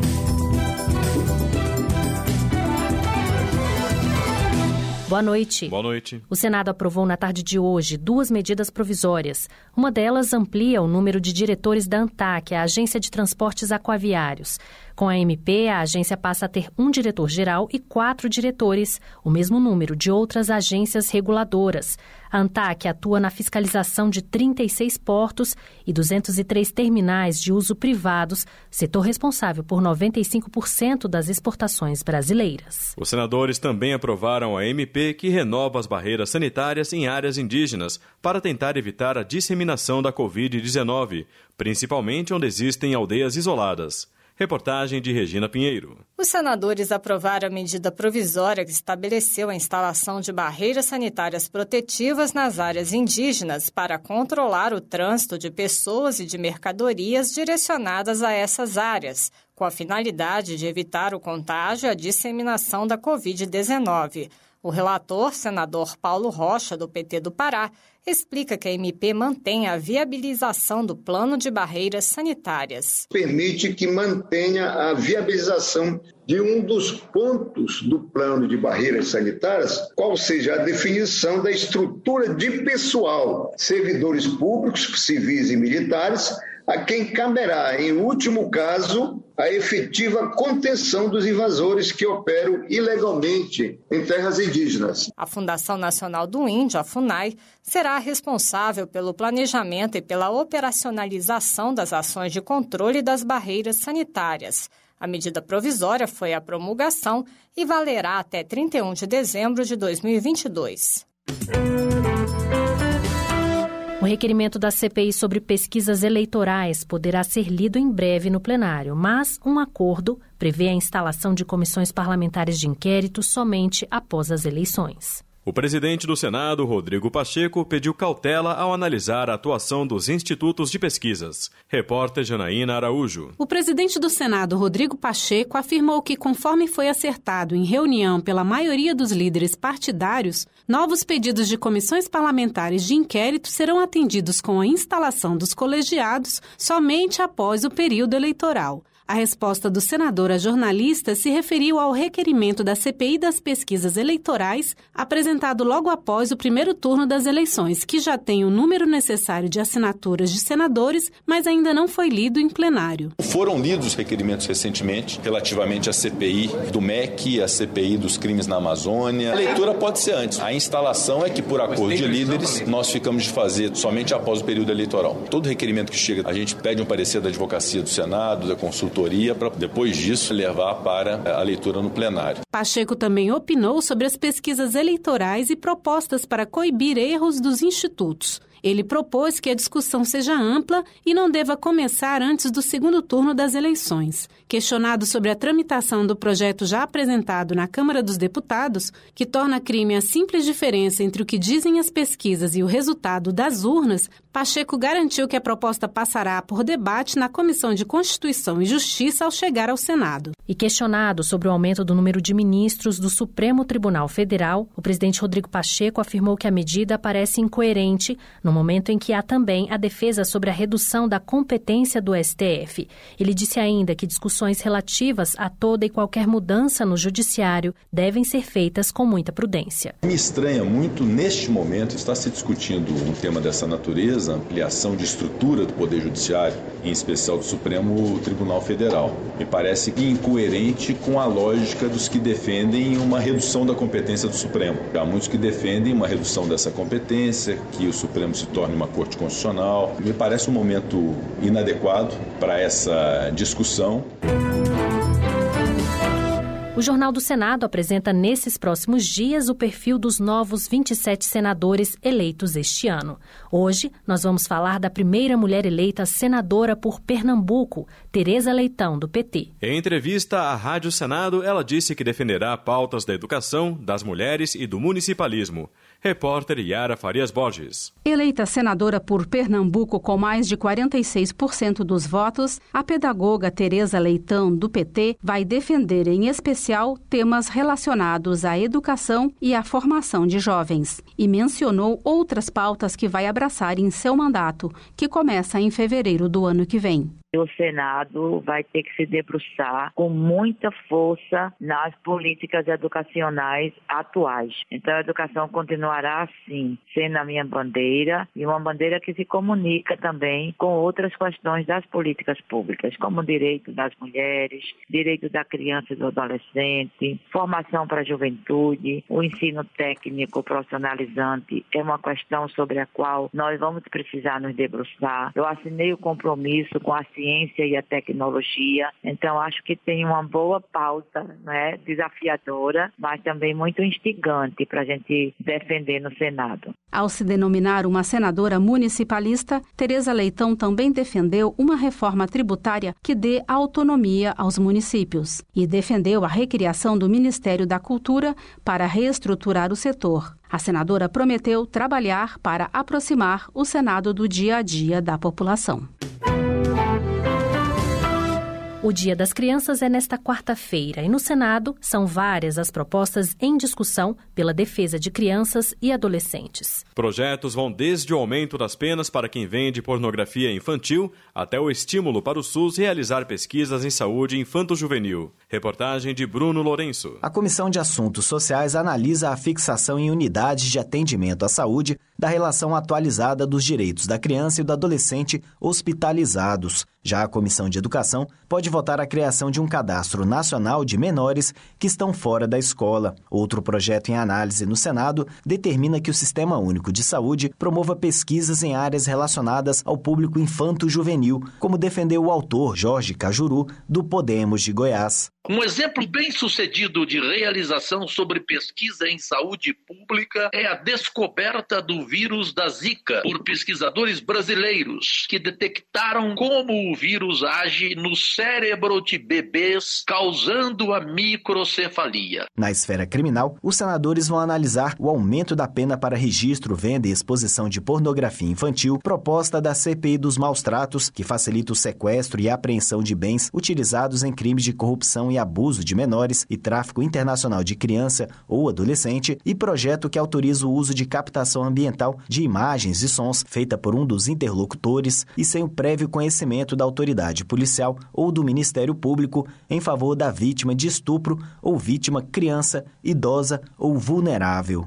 Boa noite. Boa noite. O Senado aprovou na tarde de hoje 2 medidas provisórias. Uma delas amplia o número de diretores da ANTAC, a Agência de Transportes Aquaviários. Com a MP, a agência passa a ter 1 diretor-geral e 4 diretores, o mesmo número de outras agências reguladoras. A ANTAC atua na fiscalização de 36 portos e 203 terminais de uso privados, setor responsável por 95% das exportações brasileiras. Os senadores também aprovaram a MP que renova as barreiras sanitárias em áreas indígenas para tentar evitar a disseminação da Covid-19, principalmente onde existem aldeias isoladas. Reportagem de Regina Pinheiro. Os senadores aprovaram a medida provisória que estabeleceu a instalação de barreiras sanitárias protetivas nas áreas indígenas para controlar o trânsito de pessoas e de mercadorias direcionadas a essas áreas, com a finalidade de evitar o contágio e a disseminação da Covid-19. O relator, senador Paulo Rocha, do PT do Pará, explica que a MP mantém a viabilização do plano de barreiras sanitárias. Permite que mantenha a viabilização de um dos pontos do plano de barreiras sanitárias, qual seja a definição da estrutura de pessoal, servidores públicos, civis e militares, a quem caberá, em último caso, a efetiva contenção dos invasores que operam ilegalmente em terras indígenas. A Fundação Nacional do Índio, a FUNAI, será responsável pelo planejamento e pela operacionalização das ações de controle das barreiras sanitárias. A medida provisória foi a promulgação e valerá até 31 de dezembro de 2022. O requerimento da CPI sobre pesquisas eleitorais poderá ser lido em breve no plenário, mas um acordo prevê a instalação de comissões parlamentares de inquérito somente após as eleições. O presidente do Senado, Rodrigo Pacheco, pediu cautela ao analisar a atuação dos institutos de pesquisas. Repórter Janaína Araújo. O presidente do Senado, Rodrigo Pacheco, afirmou que, conforme foi acertado em reunião pela maioria dos líderes partidários, novos pedidos de comissões parlamentares de inquérito serão atendidos com a instalação dos colegiados somente após o período eleitoral. A resposta do senador à jornalista se referiu ao requerimento da CPI das pesquisas eleitorais, apresentado logo após o primeiro turno das eleições, que já tem o número necessário de assinaturas de senadores, mas ainda não foi lido em plenário. Foram lidos os requerimentos recentemente, relativamente à CPI do MEC, à CPI dos crimes na Amazônia. A leitura pode ser antes. A instalação é que, por acordo de líderes, nós ficamos de fazer somente após o período eleitoral. Todo requerimento que chega, a gente pede um parecer da advocacia do Senado, da consultoria, para depois disso levar para a leitura no plenário. Pacheco também opinou sobre as pesquisas eleitorais e propostas para coibir erros dos institutos. Ele propôs que a discussão seja ampla e não deva começar antes do segundo turno das eleições. Questionado sobre a tramitação do projeto já apresentado na Câmara dos Deputados, que torna crime a simples diferença entre o que dizem as pesquisas e o resultado das urnas, Pacheco garantiu que a proposta passará por debate na Comissão de Constituição e Justiça ao chegar ao Senado. E questionado sobre o aumento do número de ministros do Supremo Tribunal Federal, o presidente Rodrigo Pacheco afirmou que a medida parece incoerente no momento em que há também a defesa sobre a redução da competência do STF. Ele disse ainda que discussões relativas a toda e qualquer mudança no judiciário devem ser feitas com muita prudência. Me estranha muito, neste momento, estar se discutindo um tema dessa natureza, a ampliação de estrutura do Poder Judiciário, em especial do Supremo Tribunal Federal. Me parece incoerente com a lógica dos que defendem uma redução da competência do Supremo. Há muitos que defendem uma redução dessa competência, que o Supremo se torne uma corte constitucional. Me parece um momento inadequado para essa discussão. O Jornal do Senado apresenta nesses próximos dias o perfil dos novos 27 senadores eleitos este ano. Hoje, nós vamos falar da primeira mulher eleita senadora por Pernambuco, Tereza Leitão, do PT. Em entrevista à Rádio Senado, ela disse que defenderá pautas da educação, das mulheres e do municipalismo. Repórter Yara Farias Borges. Eleita senadora por Pernambuco com mais de 46% dos votos, a pedagoga Tereza Leitão, do PT, vai defender em especial temas relacionados à educação e à formação de jovens. E mencionou outras pautas que vai abraçar em seu mandato, que começa em fevereiro do ano que vem. O Senado vai ter que se debruçar com muita força nas políticas educacionais atuais. Então, a educação continuará, sim, sendo a minha bandeira e uma bandeira que se comunica também com outras questões das políticas públicas, como o direito das mulheres, direito da criança e do adolescente, formação para a juventude, o ensino técnico profissionalizante é uma questão sobre a qual nós vamos precisar nos debruçar. Eu assinei o compromisso com a ciência e a tecnologia, então acho que tem uma boa pauta, né, desafiadora, mas também muito instigante para a gente defender no Senado. Ao se denominar uma senadora municipalista, Tereza Leitão também defendeu uma reforma tributária que dê autonomia aos municípios e defendeu a recriação do Ministério da Cultura para reestruturar o setor. A senadora prometeu trabalhar para aproximar o Senado do dia a dia da população. O Dia das Crianças é nesta quarta-feira e no Senado são várias as propostas em discussão pela defesa de crianças e adolescentes. Projetos vão desde o aumento das penas para quem vende pornografia infantil até o estímulo para o SUS realizar pesquisas em saúde infanto-juvenil. Reportagem de Bruno Lourenço. A Comissão de Assuntos Sociais analisa a fixação em unidades de atendimento à saúde da relação atualizada dos direitos da criança e do adolescente hospitalizados. Já a Comissão de Educação pode votar a criação de um cadastro nacional de menores que estão fora da escola. Outro projeto em análise no Senado determina que o Sistema Único de Saúde promova pesquisas em áreas relacionadas ao público infanto-juvenil, como defendeu o autor Jorge Cajuru, do Podemos de Goiás. Um exemplo bem-sucedido de realização sobre pesquisa em saúde pública é a descoberta do vírus da Zika por pesquisadores brasileiros que detectaram como o vírus age no cérebro de bebês, causando a microcefalia. Na esfera criminal, os senadores vão analisar o aumento da pena para registro, venda e exposição de pornografia infantil, proposta da CPI dos maus-tratos, que facilita o sequestro e a apreensão de bens utilizados em crimes de corrupção e abuso de menores e tráfico internacional de criança ou adolescente e projeto que autoriza o uso de captação ambiental de imagens e sons feita por um dos interlocutores e sem o prévio conhecimento da autoridade policial ou do Ministério Público em favor da vítima de estupro ou vítima criança, idosa ou vulnerável.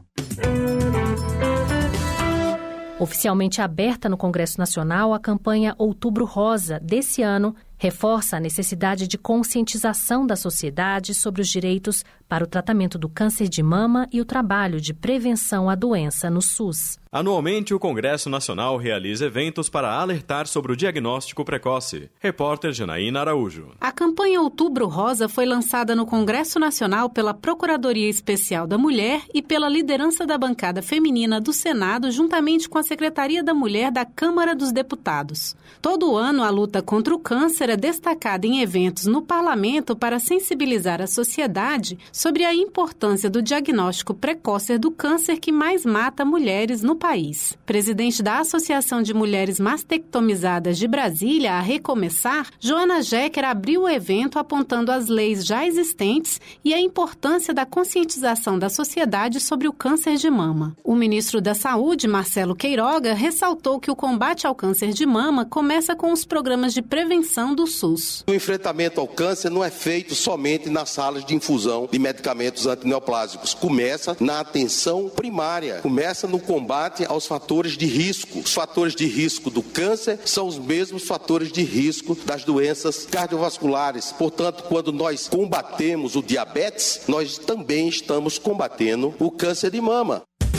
Oficialmente aberta no Congresso Nacional, a campanha Outubro Rosa desse ano reforça a necessidade de conscientização da sociedade sobre os direitos para o tratamento do câncer de mama e o trabalho de prevenção à doença no SUS. Anualmente, o Congresso Nacional realiza eventos para alertar sobre o diagnóstico precoce. Repórter Janaína Araújo. A campanha Outubro Rosa foi lançada no Congresso Nacional pela Procuradoria Especial da Mulher e pela liderança da bancada feminina do Senado, juntamente com a Secretaria da Mulher da Câmara dos Deputados. Todo ano, a luta contra o câncer é destacada em eventos no Parlamento para sensibilizar a sociedade sobre a importância do diagnóstico precoce do câncer que mais mata mulheres no país. Presidente da Associação de Mulheres Mastectomizadas de Brasília, a Recomeçar, Joana Jecker abriu o evento apontando as leis já existentes e a importância da conscientização da sociedade sobre o câncer de mama. O ministro da Saúde, Marcelo Queiroga, ressaltou que o combate ao câncer de mama começa com os programas de prevenção do SUS. O enfrentamento ao câncer não é feito somente nas salas de infusão de medicamentos antineoplásicos. Começa na atenção primária, começa no combate aos fatores de risco. Os fatores de risco do câncer são os mesmos fatores de risco das doenças cardiovasculares. Portanto, quando nós combatemos o diabetes, nós também estamos combatendo o câncer de mama.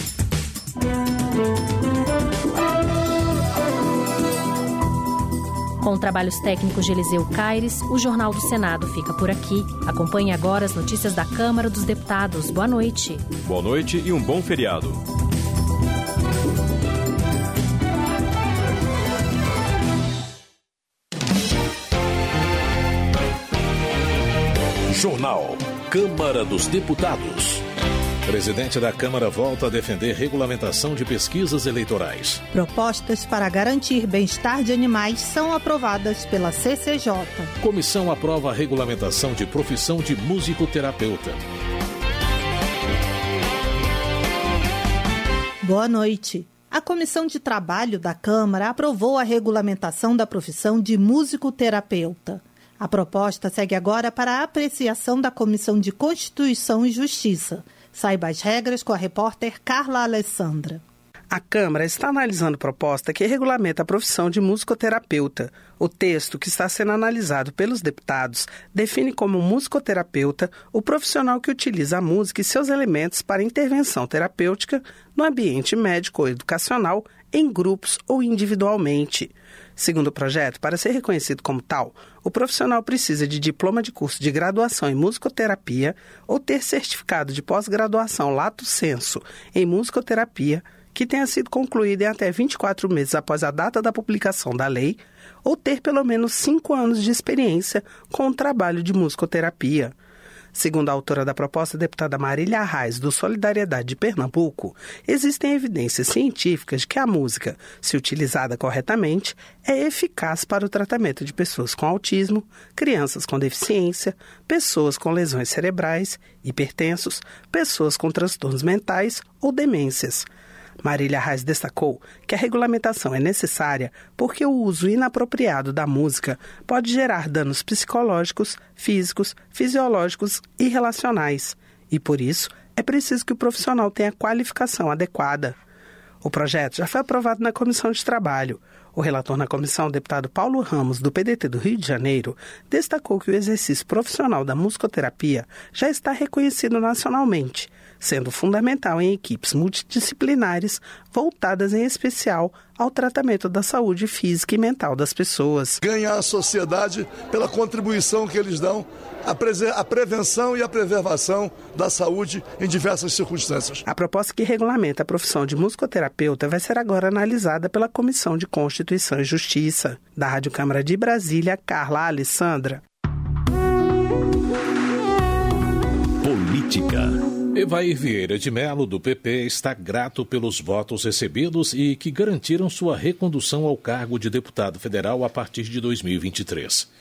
Com trabalhos técnicos de Eliseu Caires, o Jornal do Senado fica por aqui. Acompanhe agora as notícias da Câmara dos Deputados. Boa noite. Boa noite e um bom feriado. Jornal Câmara dos Deputados. Presidente da Câmara volta a defender regulamentação de pesquisas eleitorais. Propostas para garantir bem-estar de animais são aprovadas pela CCJ. Comissão aprova a regulamentação de profissão de musicoterapeuta. Boa noite. A Comissão de Trabalho da Câmara aprovou a regulamentação da profissão de musicoterapeuta. A proposta segue agora para a apreciação da Comissão de Constituição e Justiça. Saiba as regras com a repórter Carla Alessandra. A Câmara está analisando proposta que regulamenta a profissão de musicoterapeuta. O texto, que está sendo analisado pelos deputados, define como musicoterapeuta o profissional que utiliza a música e seus elementos para intervenção terapêutica no ambiente médico ou educacional, em grupos ou individualmente. Segundo o projeto, para ser reconhecido como tal, o profissional precisa de diploma de curso de graduação em musicoterapia ou ter certificado de pós-graduação lato sensu em musicoterapia que tenha sido concluído em até 24 meses após a data da publicação da lei ou ter pelo menos 5 anos de experiência com o trabalho de musicoterapia. Segundo a autora da proposta, a deputada Marília Arraes, do Solidariedade de Pernambuco, existem evidências científicas de que a música, se utilizada corretamente, é eficaz para o tratamento de pessoas com autismo, crianças com deficiência, pessoas com lesões cerebrais, hipertensos, pessoas com transtornos mentais ou demências. Marília Arraes destacou que a regulamentação é necessária porque o uso inapropriado da música pode gerar danos psicológicos, físicos, fisiológicos e relacionais. E, por isso, é preciso que o profissional tenha qualificação adequada. O projeto já foi aprovado na Comissão de Trabalho. O relator na comissão, o deputado Paulo Ramos, do PDT do Rio de Janeiro, destacou que o exercício profissional da musicoterapia já está reconhecido nacionalmente, sendo fundamental em equipes multidisciplinares voltadas em especial ao tratamento da saúde física e mental das pessoas. Ganha a sociedade pela contribuição que eles dão à prevenção e à preservação da saúde em diversas circunstâncias. A proposta que regulamenta a profissão de musicoterapeuta vai ser agora analisada pela Comissão de Constituição e Justiça. Da Rádio Câmara de Brasília, Carla Alessandra. Política. Evair Vieira de Mello, do PP, está grato pelos votos recebidos e que garantiram sua recondução ao cargo de deputado federal a partir de 2023.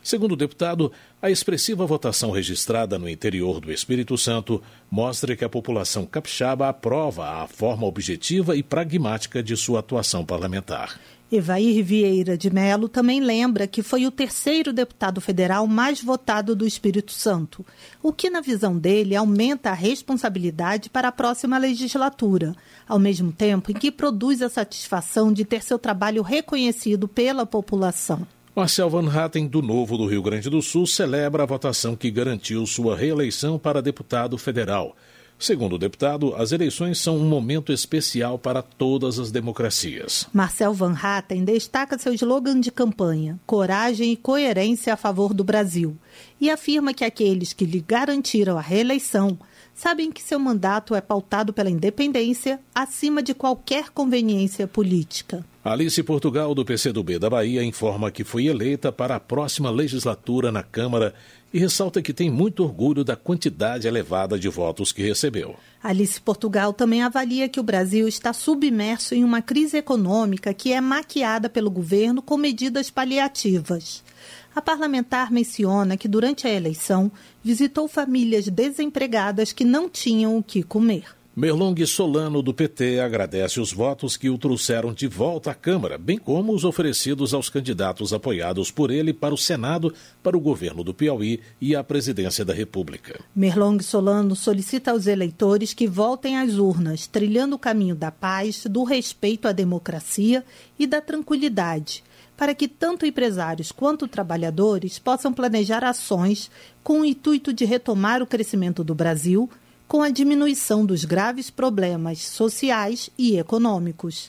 Segundo o deputado, a expressiva votação registrada no interior do Espírito Santo mostra que a população capixaba aprova a forma objetiva e pragmática de sua atuação parlamentar. Evair Vieira de Mello também lembra que foi o terceiro deputado federal mais votado do Espírito Santo, o que, na visão dele, aumenta a responsabilidade para a próxima legislatura, ao mesmo tempo em que produz a satisfação de ter seu trabalho reconhecido pela população. Marcel Van Hatten, do Novo do Rio Grande do Sul, celebra a votação que garantiu sua reeleição para deputado federal. Segundo o deputado, as eleições são um momento especial para todas as democracias. Marcel Van Hatten destaca seu slogan de campanha, coragem e coerência a favor do Brasil, e afirma que aqueles que lhe garantiram a reeleição sabem que seu mandato é pautado pela independência acima de qualquer conveniência política. Alice Portugal, do PCdoB da Bahia, informa que foi eleita para a próxima legislatura na Câmara e ressalta que tem muito orgulho da quantidade elevada de votos que recebeu. Alice Portugal também avalia que o Brasil está submerso em uma crise econômica que é maquiada pelo governo com medidas paliativas. A parlamentar menciona que durante a eleição visitou famílias desempregadas que não tinham o que comer. Merlong Solano, do PT, agradece os votos que o trouxeram de volta à Câmara, bem como os oferecidos aos candidatos apoiados por ele para o Senado, para o governo do Piauí e a presidência da República. Merlong Solano solicita aos eleitores que voltem às urnas, trilhando o caminho da paz, do respeito à democracia e da tranquilidade, para que tanto empresários quanto trabalhadores possam planejar ações com o intuito de retomar o crescimento do Brasil, com a diminuição dos graves problemas sociais e econômicos.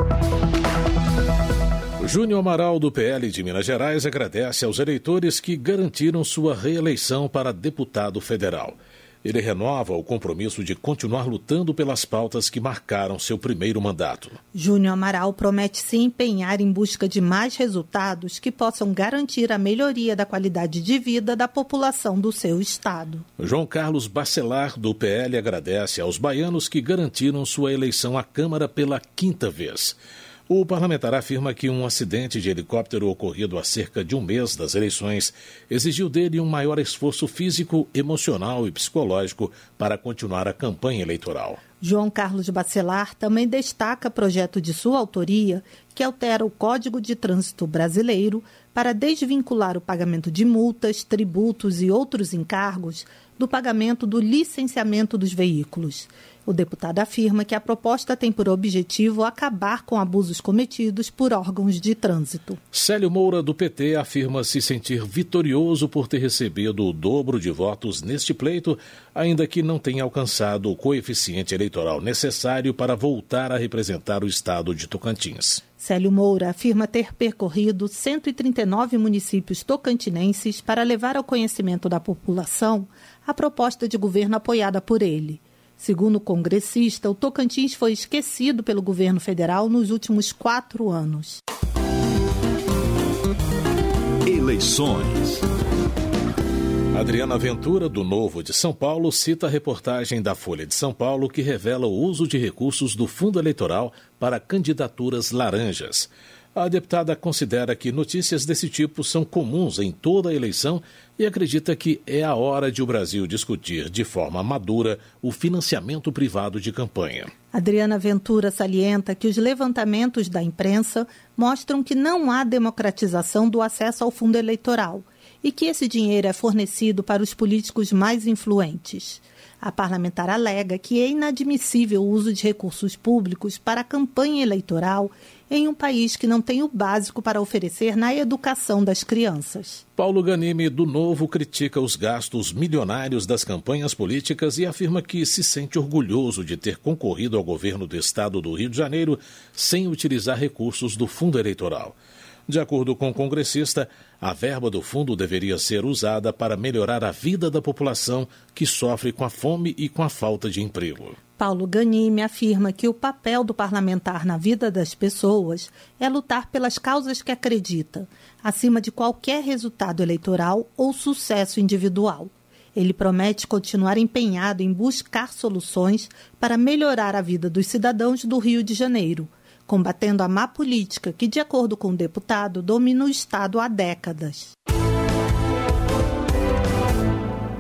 Júnior Amaral, do PL de Minas Gerais, agradece aos eleitores que garantiram sua reeleição para deputado federal. Ele renova o compromisso de continuar lutando pelas pautas que marcaram seu primeiro mandato. Júnior Amaral promete se empenhar em busca de mais resultados que possam garantir a melhoria da qualidade de vida da população do seu estado. João Carlos Bacelar, do PL, agradece aos baianos que garantiram sua eleição à Câmara pela 5ª vez. O parlamentar afirma que um acidente de helicóptero ocorrido há cerca de um mês das eleições exigiu dele um maior esforço físico, emocional e psicológico para continuar a campanha eleitoral. João Carlos Bacelar também destaca projeto de sua autoria que altera o Código de Trânsito Brasileiro para desvincular o pagamento de multas, tributos e outros encargos do pagamento do licenciamento dos veículos. O deputado afirma que a proposta tem por objetivo acabar com abusos cometidos por órgãos de trânsito. Célio Moura, do PT, afirma se sentir vitorioso por ter recebido o dobro de votos neste pleito, ainda que não tenha alcançado o coeficiente eleitoral necessário para voltar a representar o estado de Tocantins. Célio Moura afirma ter percorrido 139 municípios tocantinenses para levar ao conhecimento da população a proposta de governo apoiada por ele. Segundo o congressista, o Tocantins foi esquecido pelo governo federal nos últimos 4 anos. Eleições. Adriana Ventura, do Novo de São Paulo, cita a reportagem da Folha de São Paulo que revela o uso de recursos do fundo eleitoral para candidaturas laranjas. A deputada considera que notícias desse tipo são comuns em toda a eleição e acredita que é a hora de o Brasil discutir de forma madura o financiamento privado de campanha. Adriana Ventura salienta que os levantamentos da imprensa mostram que não há democratização do acesso ao fundo eleitoral e que esse dinheiro é fornecido para os políticos mais influentes. A parlamentar alega que é inadmissível o uso de recursos públicos para a campanha eleitoral em um país que não tem o básico para oferecer na educação das crianças. Paulo Ganimi, do Novo, critica os gastos milionários das campanhas políticas e afirma que se sente orgulhoso de ter concorrido ao governo do estado do Rio de Janeiro sem utilizar recursos do fundo eleitoral. De acordo com o congressista, a verba do fundo deveria ser usada para melhorar a vida da população que sofre com a fome e com a falta de emprego. Paulo Ganimi afirma que o papel do parlamentar na vida das pessoas é lutar pelas causas que acredita, acima de qualquer resultado eleitoral ou sucesso individual. Ele promete continuar empenhado em buscar soluções para melhorar a vida dos cidadãos do Rio de Janeiro, combatendo a má política que, de acordo com o deputado, domina o Estado há décadas.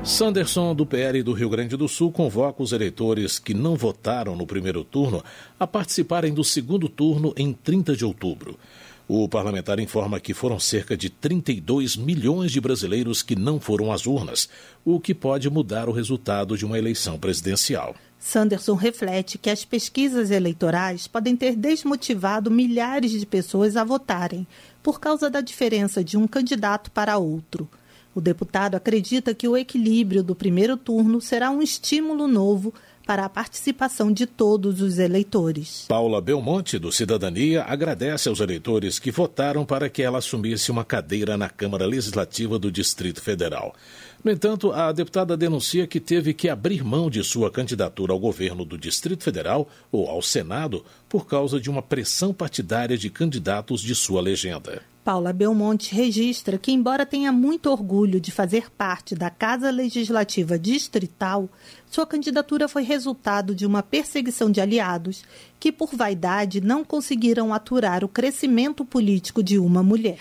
Sanderson, do PL do Rio Grande do Sul, convoca os eleitores que não votaram no primeiro turno a participarem do segundo turno em 30 de outubro. O parlamentar informa que foram cerca de 32 milhões de brasileiros que não foram às urnas, o que pode mudar o resultado de uma eleição presidencial. Sanderson reflete que as pesquisas eleitorais podem ter desmotivado milhares de pessoas a votarem, por causa da diferença de um candidato para outro. O deputado acredita que o equilíbrio do primeiro turno será um estímulo novo para a participação de todos os eleitores. Paula Belmonte, do Cidadania, agradece aos eleitores que votaram para que ela assumisse uma cadeira na Câmara Legislativa do Distrito Federal. No entanto, a deputada denuncia que teve que abrir mão de sua candidatura ao governo do Distrito Federal ou ao Senado por causa de uma pressão partidária de candidatos de sua legenda. Paula Belmonte registra que, embora tenha muito orgulho de fazer parte da Casa Legislativa Distrital, sua candidatura foi resultado de uma perseguição de aliados que, por vaidade, não conseguiram aturar o crescimento político de uma mulher.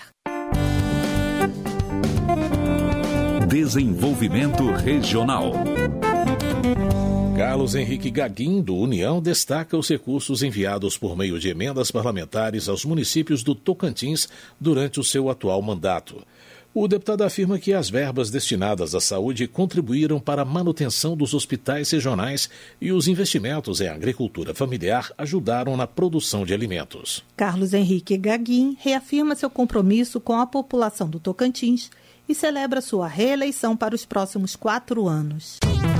Desenvolvimento Regional. Carlos Henrique Gaguin, do União, destaca os recursos enviados por meio de emendas parlamentares aos municípios do Tocantins durante o seu atual mandato. O deputado afirma que as verbas destinadas à saúde contribuíram para a manutenção dos hospitais regionais e os investimentos em agricultura familiar ajudaram na produção de alimentos. Carlos Henrique Gaguin reafirma seu compromisso com a população do Tocantins e celebra sua reeleição para os próximos 4 anos.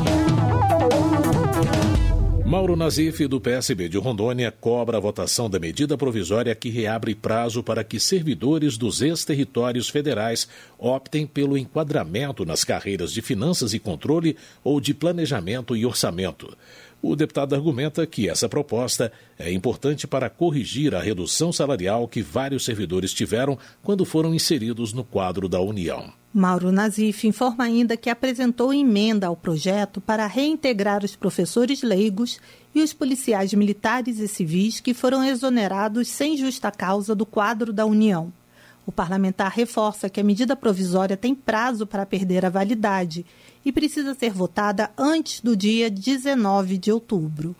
Mauro Nazif, do PSB de Rondônia, cobra a votação da medida provisória que reabre prazo para que servidores dos ex-territórios federais optem pelo enquadramento nas carreiras de finanças e controle ou de planejamento e orçamento. O deputado argumenta que essa proposta é importante para corrigir a redução salarial que vários servidores tiveram quando foram inseridos no quadro da União. Mauro Nazif informa ainda que apresentou emenda ao projeto para reintegrar os professores leigos e os policiais militares e civis que foram exonerados sem justa causa do quadro da União. O parlamentar reforça que a medida provisória tem prazo para perder a validade e precisa ser votada antes do dia 19 de outubro.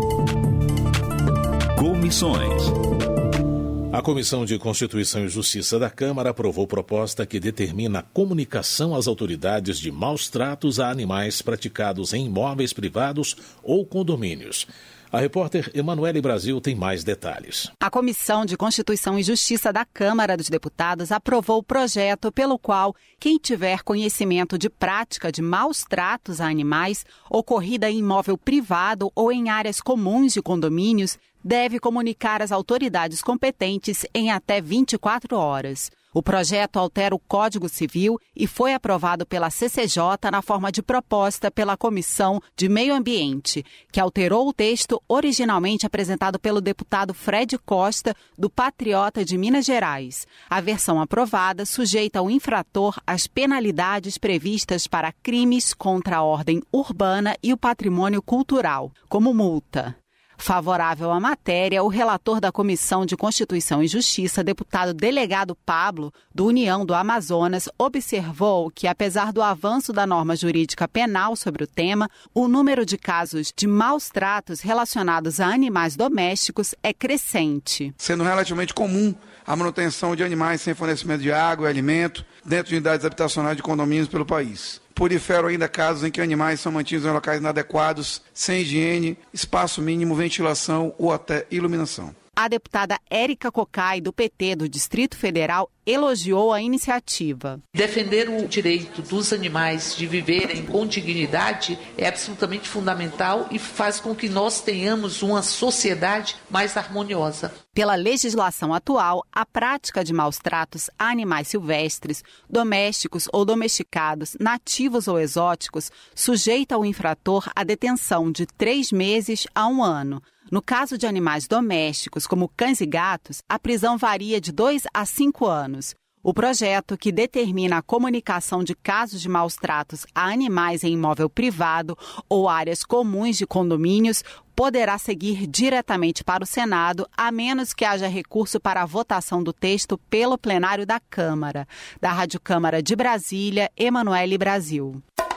Comissões. A Comissão de Constituição e Justiça da Câmara aprovou proposta que determina a comunicação às autoridades de maus tratos a animais praticados em imóveis privados ou condomínios. A repórter Emanuele Brasil tem mais detalhes. A Comissão de Constituição e Justiça da Câmara dos Deputados aprovou o projeto pelo qual quem tiver conhecimento de prática de maus tratos a animais ocorrida em imóvel privado ou em áreas comuns de condomínios deve comunicar às autoridades competentes em até 24 horas. O projeto altera o Código Civil e foi aprovado pela CCJ na forma de proposta pela Comissão de Meio Ambiente, que alterou o texto originalmente apresentado pelo deputado Fred Costa, do Patriota de Minas Gerais. A versão aprovada sujeita o infrator às penalidades previstas para crimes contra a ordem urbana e o patrimônio cultural, como multa. Favorável à matéria, o relator da Comissão de Constituição e Justiça, deputado delegado Pablo, do União do Amazonas, observou que, apesar do avanço da norma jurídica penal sobre o tema, o número de casos de maus tratos relacionados a animais domésticos é crescente. Sendo relativamente comum a manutenção de animais sem fornecimento de água e alimento dentro de unidades habitacionais de condomínios pelo país. Proliferam ainda casos em que animais são mantidos em locais inadequados, sem higiene, espaço mínimo, ventilação ou até iluminação. A deputada Érica Cocai, do PT do Distrito Federal, elogiou a iniciativa. Defender o direito dos animais de viverem com dignidade é absolutamente fundamental e faz com que nós tenhamos uma sociedade mais harmoniosa. Pela legislação atual, a prática de maus tratos a animais silvestres, domésticos ou domesticados, nativos ou exóticos, sujeita o infrator à detenção de 3 meses a 1 ano. No caso de animais domésticos, como cães e gatos, a prisão varia de 2 a 5 anos. O projeto, que determina a comunicação de casos de maus tratos a animais em imóvel privado ou áreas comuns de condomínios, poderá seguir diretamente para o Senado, a menos que haja recurso para a votação do texto pelo plenário da Câmara. Da Rádio Câmara de Brasília, Emanuele Brasil.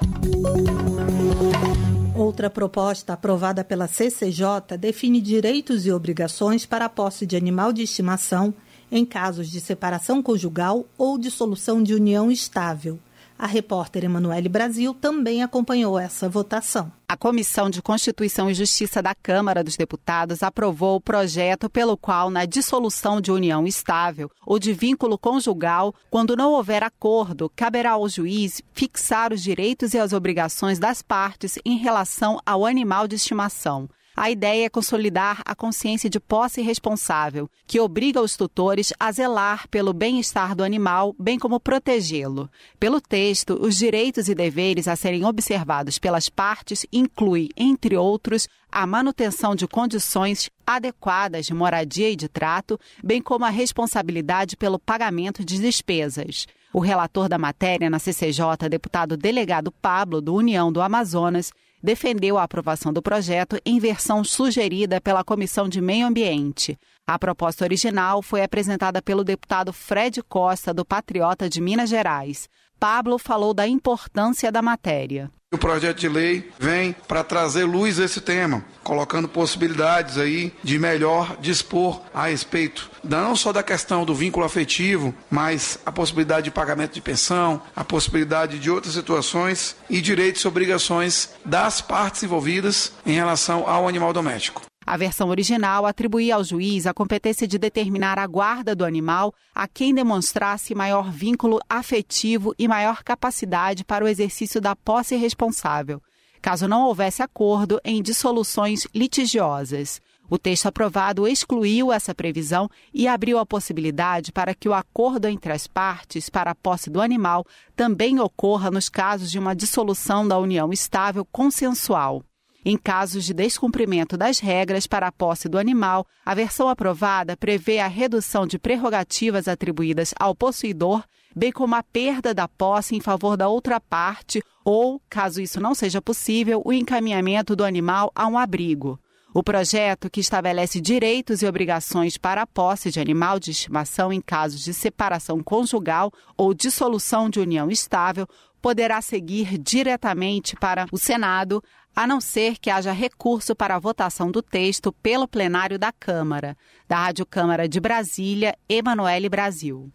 Outra proposta aprovada pela CCJ define direitos e obrigações para a posse de animal de estimação em casos de separação conjugal ou dissolução de união estável. A repórter Emanuele Brasil também acompanhou essa votação. A Comissão de Constituição e Justiça da Câmara dos Deputados aprovou o projeto pelo qual, na dissolução de união estável ou de vínculo conjugal, quando não houver acordo, caberá ao juiz fixar os direitos e as obrigações das partes em relação ao animal de estimação. A ideia é consolidar a consciência de posse responsável, que obriga os tutores a zelar pelo bem-estar do animal, bem como protegê-lo. Pelo texto, os direitos e deveres a serem observados pelas partes incluem, entre outros, a manutenção de condições adequadas de moradia e de trato, bem como a responsabilidade pelo pagamento de despesas. O relator da matéria na CCJ, deputado delegado Pablo, do União do Amazonas, defendeu a aprovação do projeto em versão sugerida pela Comissão de Meio Ambiente. A proposta original foi apresentada pelo deputado Fred Costa, do Patriota de Minas Gerais. Pablo falou da importância da matéria. O projeto de lei vem para trazer luz a esse tema, colocando possibilidades aí de melhor dispor a respeito, não só da questão do vínculo afetivo, mas a possibilidade de pagamento de pensão, a possibilidade de outras situações e direitos e obrigações das partes envolvidas em relação ao animal doméstico. A versão original atribuía ao juiz a competência de determinar a guarda do animal a quem demonstrasse maior vínculo afetivo e maior capacidade para o exercício da posse responsável, caso não houvesse acordo em dissoluções litigiosas. O texto aprovado excluiu essa previsão e abriu a possibilidade para que o acordo entre as partes para a posse do animal também ocorra nos casos de uma dissolução da união estável consensual. Em casos de descumprimento das regras para a posse do animal, a versão aprovada prevê a redução de prerrogativas atribuídas ao possuidor, bem como a perda da posse em favor da outra parte ou, caso isso não seja possível, o encaminhamento do animal a um abrigo. O projeto, que estabelece direitos e obrigações para a posse de animal de estimação em casos de separação conjugal ou dissolução de união estável, poderá seguir diretamente para o Senado, a não ser que haja recurso para a votação do texto pelo plenário da Câmara. Da Rádio Câmara de Brasília, Emanuele Brasil.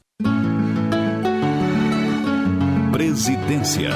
Presidência.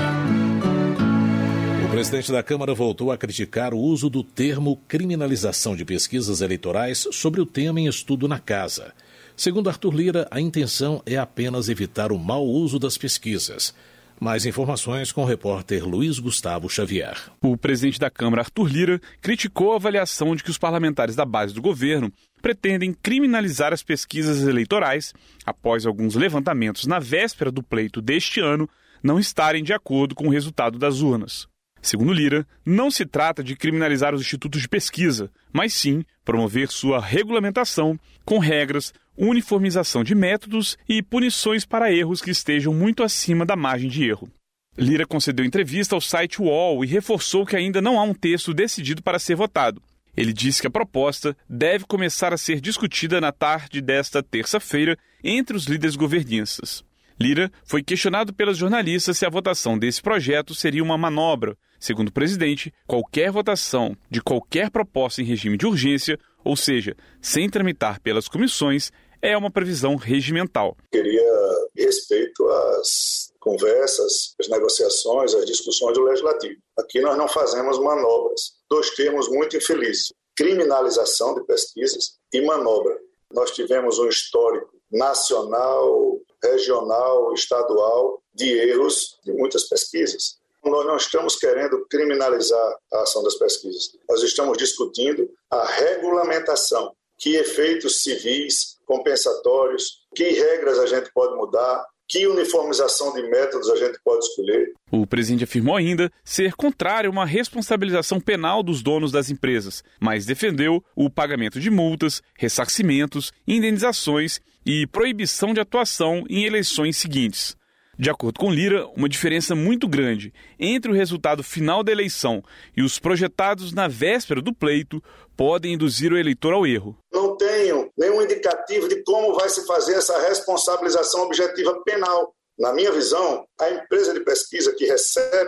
O presidente da Câmara voltou a criticar o uso do termo criminalização de pesquisas eleitorais sobre o tema em estudo na Casa. Segundo Arthur Lira, a intenção é apenas evitar o mau uso das pesquisas. Mais informações com o repórter Luiz Gustavo Xavier. O presidente da Câmara, Arthur Lira, criticou a avaliação de que os parlamentares da base do governo pretendem criminalizar as pesquisas eleitorais após alguns levantamentos na véspera do pleito deste ano não estarem de acordo com o resultado das urnas. Segundo Lira, não se trata de criminalizar os institutos de pesquisa, mas sim promover sua regulamentação com regras, uniformização de métodos e punições para erros que estejam muito acima da margem de erro. Lira concedeu entrevista ao site UOL e reforçou que ainda não há um texto decidido para ser votado. Ele disse que a proposta deve começar a ser discutida na tarde desta terça-feira entre os líderes governistas. Lira foi questionado pelas jornalistas se a votação desse projeto seria uma manobra. Segundo o presidente, qualquer votação de qualquer proposta em regime de urgência, ou seja, sem tramitar pelas comissões, é uma previsão regimental. Queria respeito às conversas, às negociações, às discussões do Legislativo. Aqui nós não fazemos manobras. Dois termos muito infelizes: criminalização de pesquisas e manobra. Nós tivemos um histórico nacional, regional, estadual de erros de muitas pesquisas. Nós não estamos querendo criminalizar a ação das pesquisas. Nós estamos discutindo a regulamentação, que efeitos civis, compensatórios, que regras a gente pode mudar, que uniformização de métodos a gente pode escolher. O presidente afirmou ainda ser contrário a uma responsabilização penal dos donos das empresas, mas defendeu o pagamento de multas, ressarcimentos, indenizações e proibição de atuação em eleições seguintes. De acordo com Lira, uma diferença muito grande entre o resultado final da eleição e os projetados na véspera do pleito podem induzir o eleitor ao erro. Não tenho nenhum indicativo de como vai se fazer essa responsabilização objetiva penal. Na minha visão, a empresa de pesquisa que recebe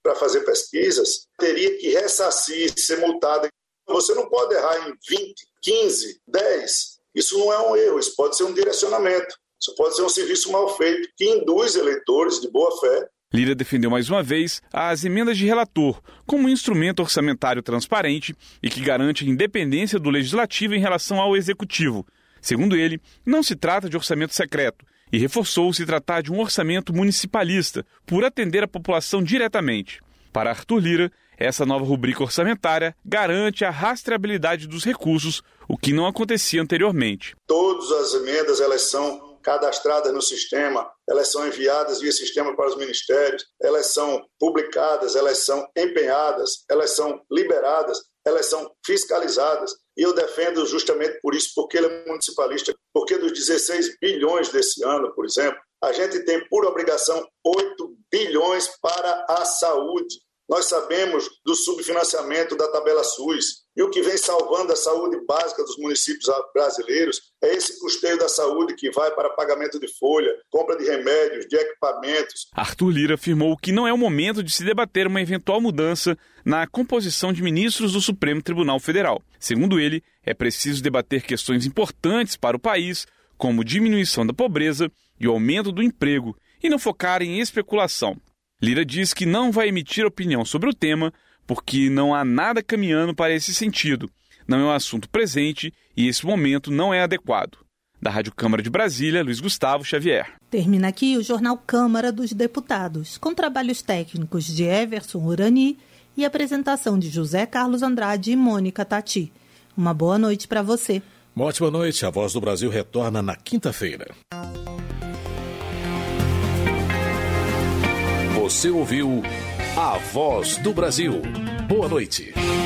para fazer pesquisas, teria que ressarcir, ser multado. Você não pode errar em 20, 15, 10. Isso não é um erro, isso pode ser um direcionamento. Isso pode ser um serviço mal feito que induz eleitores de boa fé. Lira defendeu mais uma vez as emendas de relator como um instrumento orçamentário transparente e que garante a independência do Legislativo em relação ao Executivo. Segundo ele, não se trata de orçamento secreto e reforçou se tratar de um orçamento municipalista, por atender a população diretamente. Para Arthur Lira, essa nova rubrica orçamentária garante a rastreabilidade dos recursos, o que não acontecia anteriormente. Todas as emendas elas são cadastradas no sistema, elas são enviadas via sistema para os ministérios, elas são publicadas, elas são empenhadas, elas são liberadas, elas são fiscalizadas. E eu defendo justamente por isso, porque ele é municipalista, porque dos 16 bilhões desse ano, por exemplo, a gente tem por obrigação 8 bilhões para a saúde. Nós sabemos do subfinanciamento da tabela SUS. E o que vem salvando a saúde básica dos municípios brasileiros é esse custeio da saúde que vai para pagamento de folha, compra de remédios, de equipamentos. Arthur Lira afirmou que não é o momento de se debater uma eventual mudança na composição de ministros do Supremo Tribunal Federal. Segundo ele, é preciso debater questões importantes para o país, como diminuição da pobreza e o aumento do emprego, e não focar em especulação. Lira diz que não vai emitir opinião sobre o tema porque não há nada caminhando para esse sentido. Não é um assunto presente e esse momento não é adequado. Da Rádio Câmara de Brasília, Luiz Gustavo Xavier. Termina aqui o Jornal Câmara dos Deputados, com trabalhos técnicos de Everson Urani e apresentação de José Carlos Andrade e Mônica Tati. Uma boa noite para você. Uma ótima noite. A Voz do Brasil retorna na quinta-feira. Você ouviu A Voz do Brasil. Boa noite.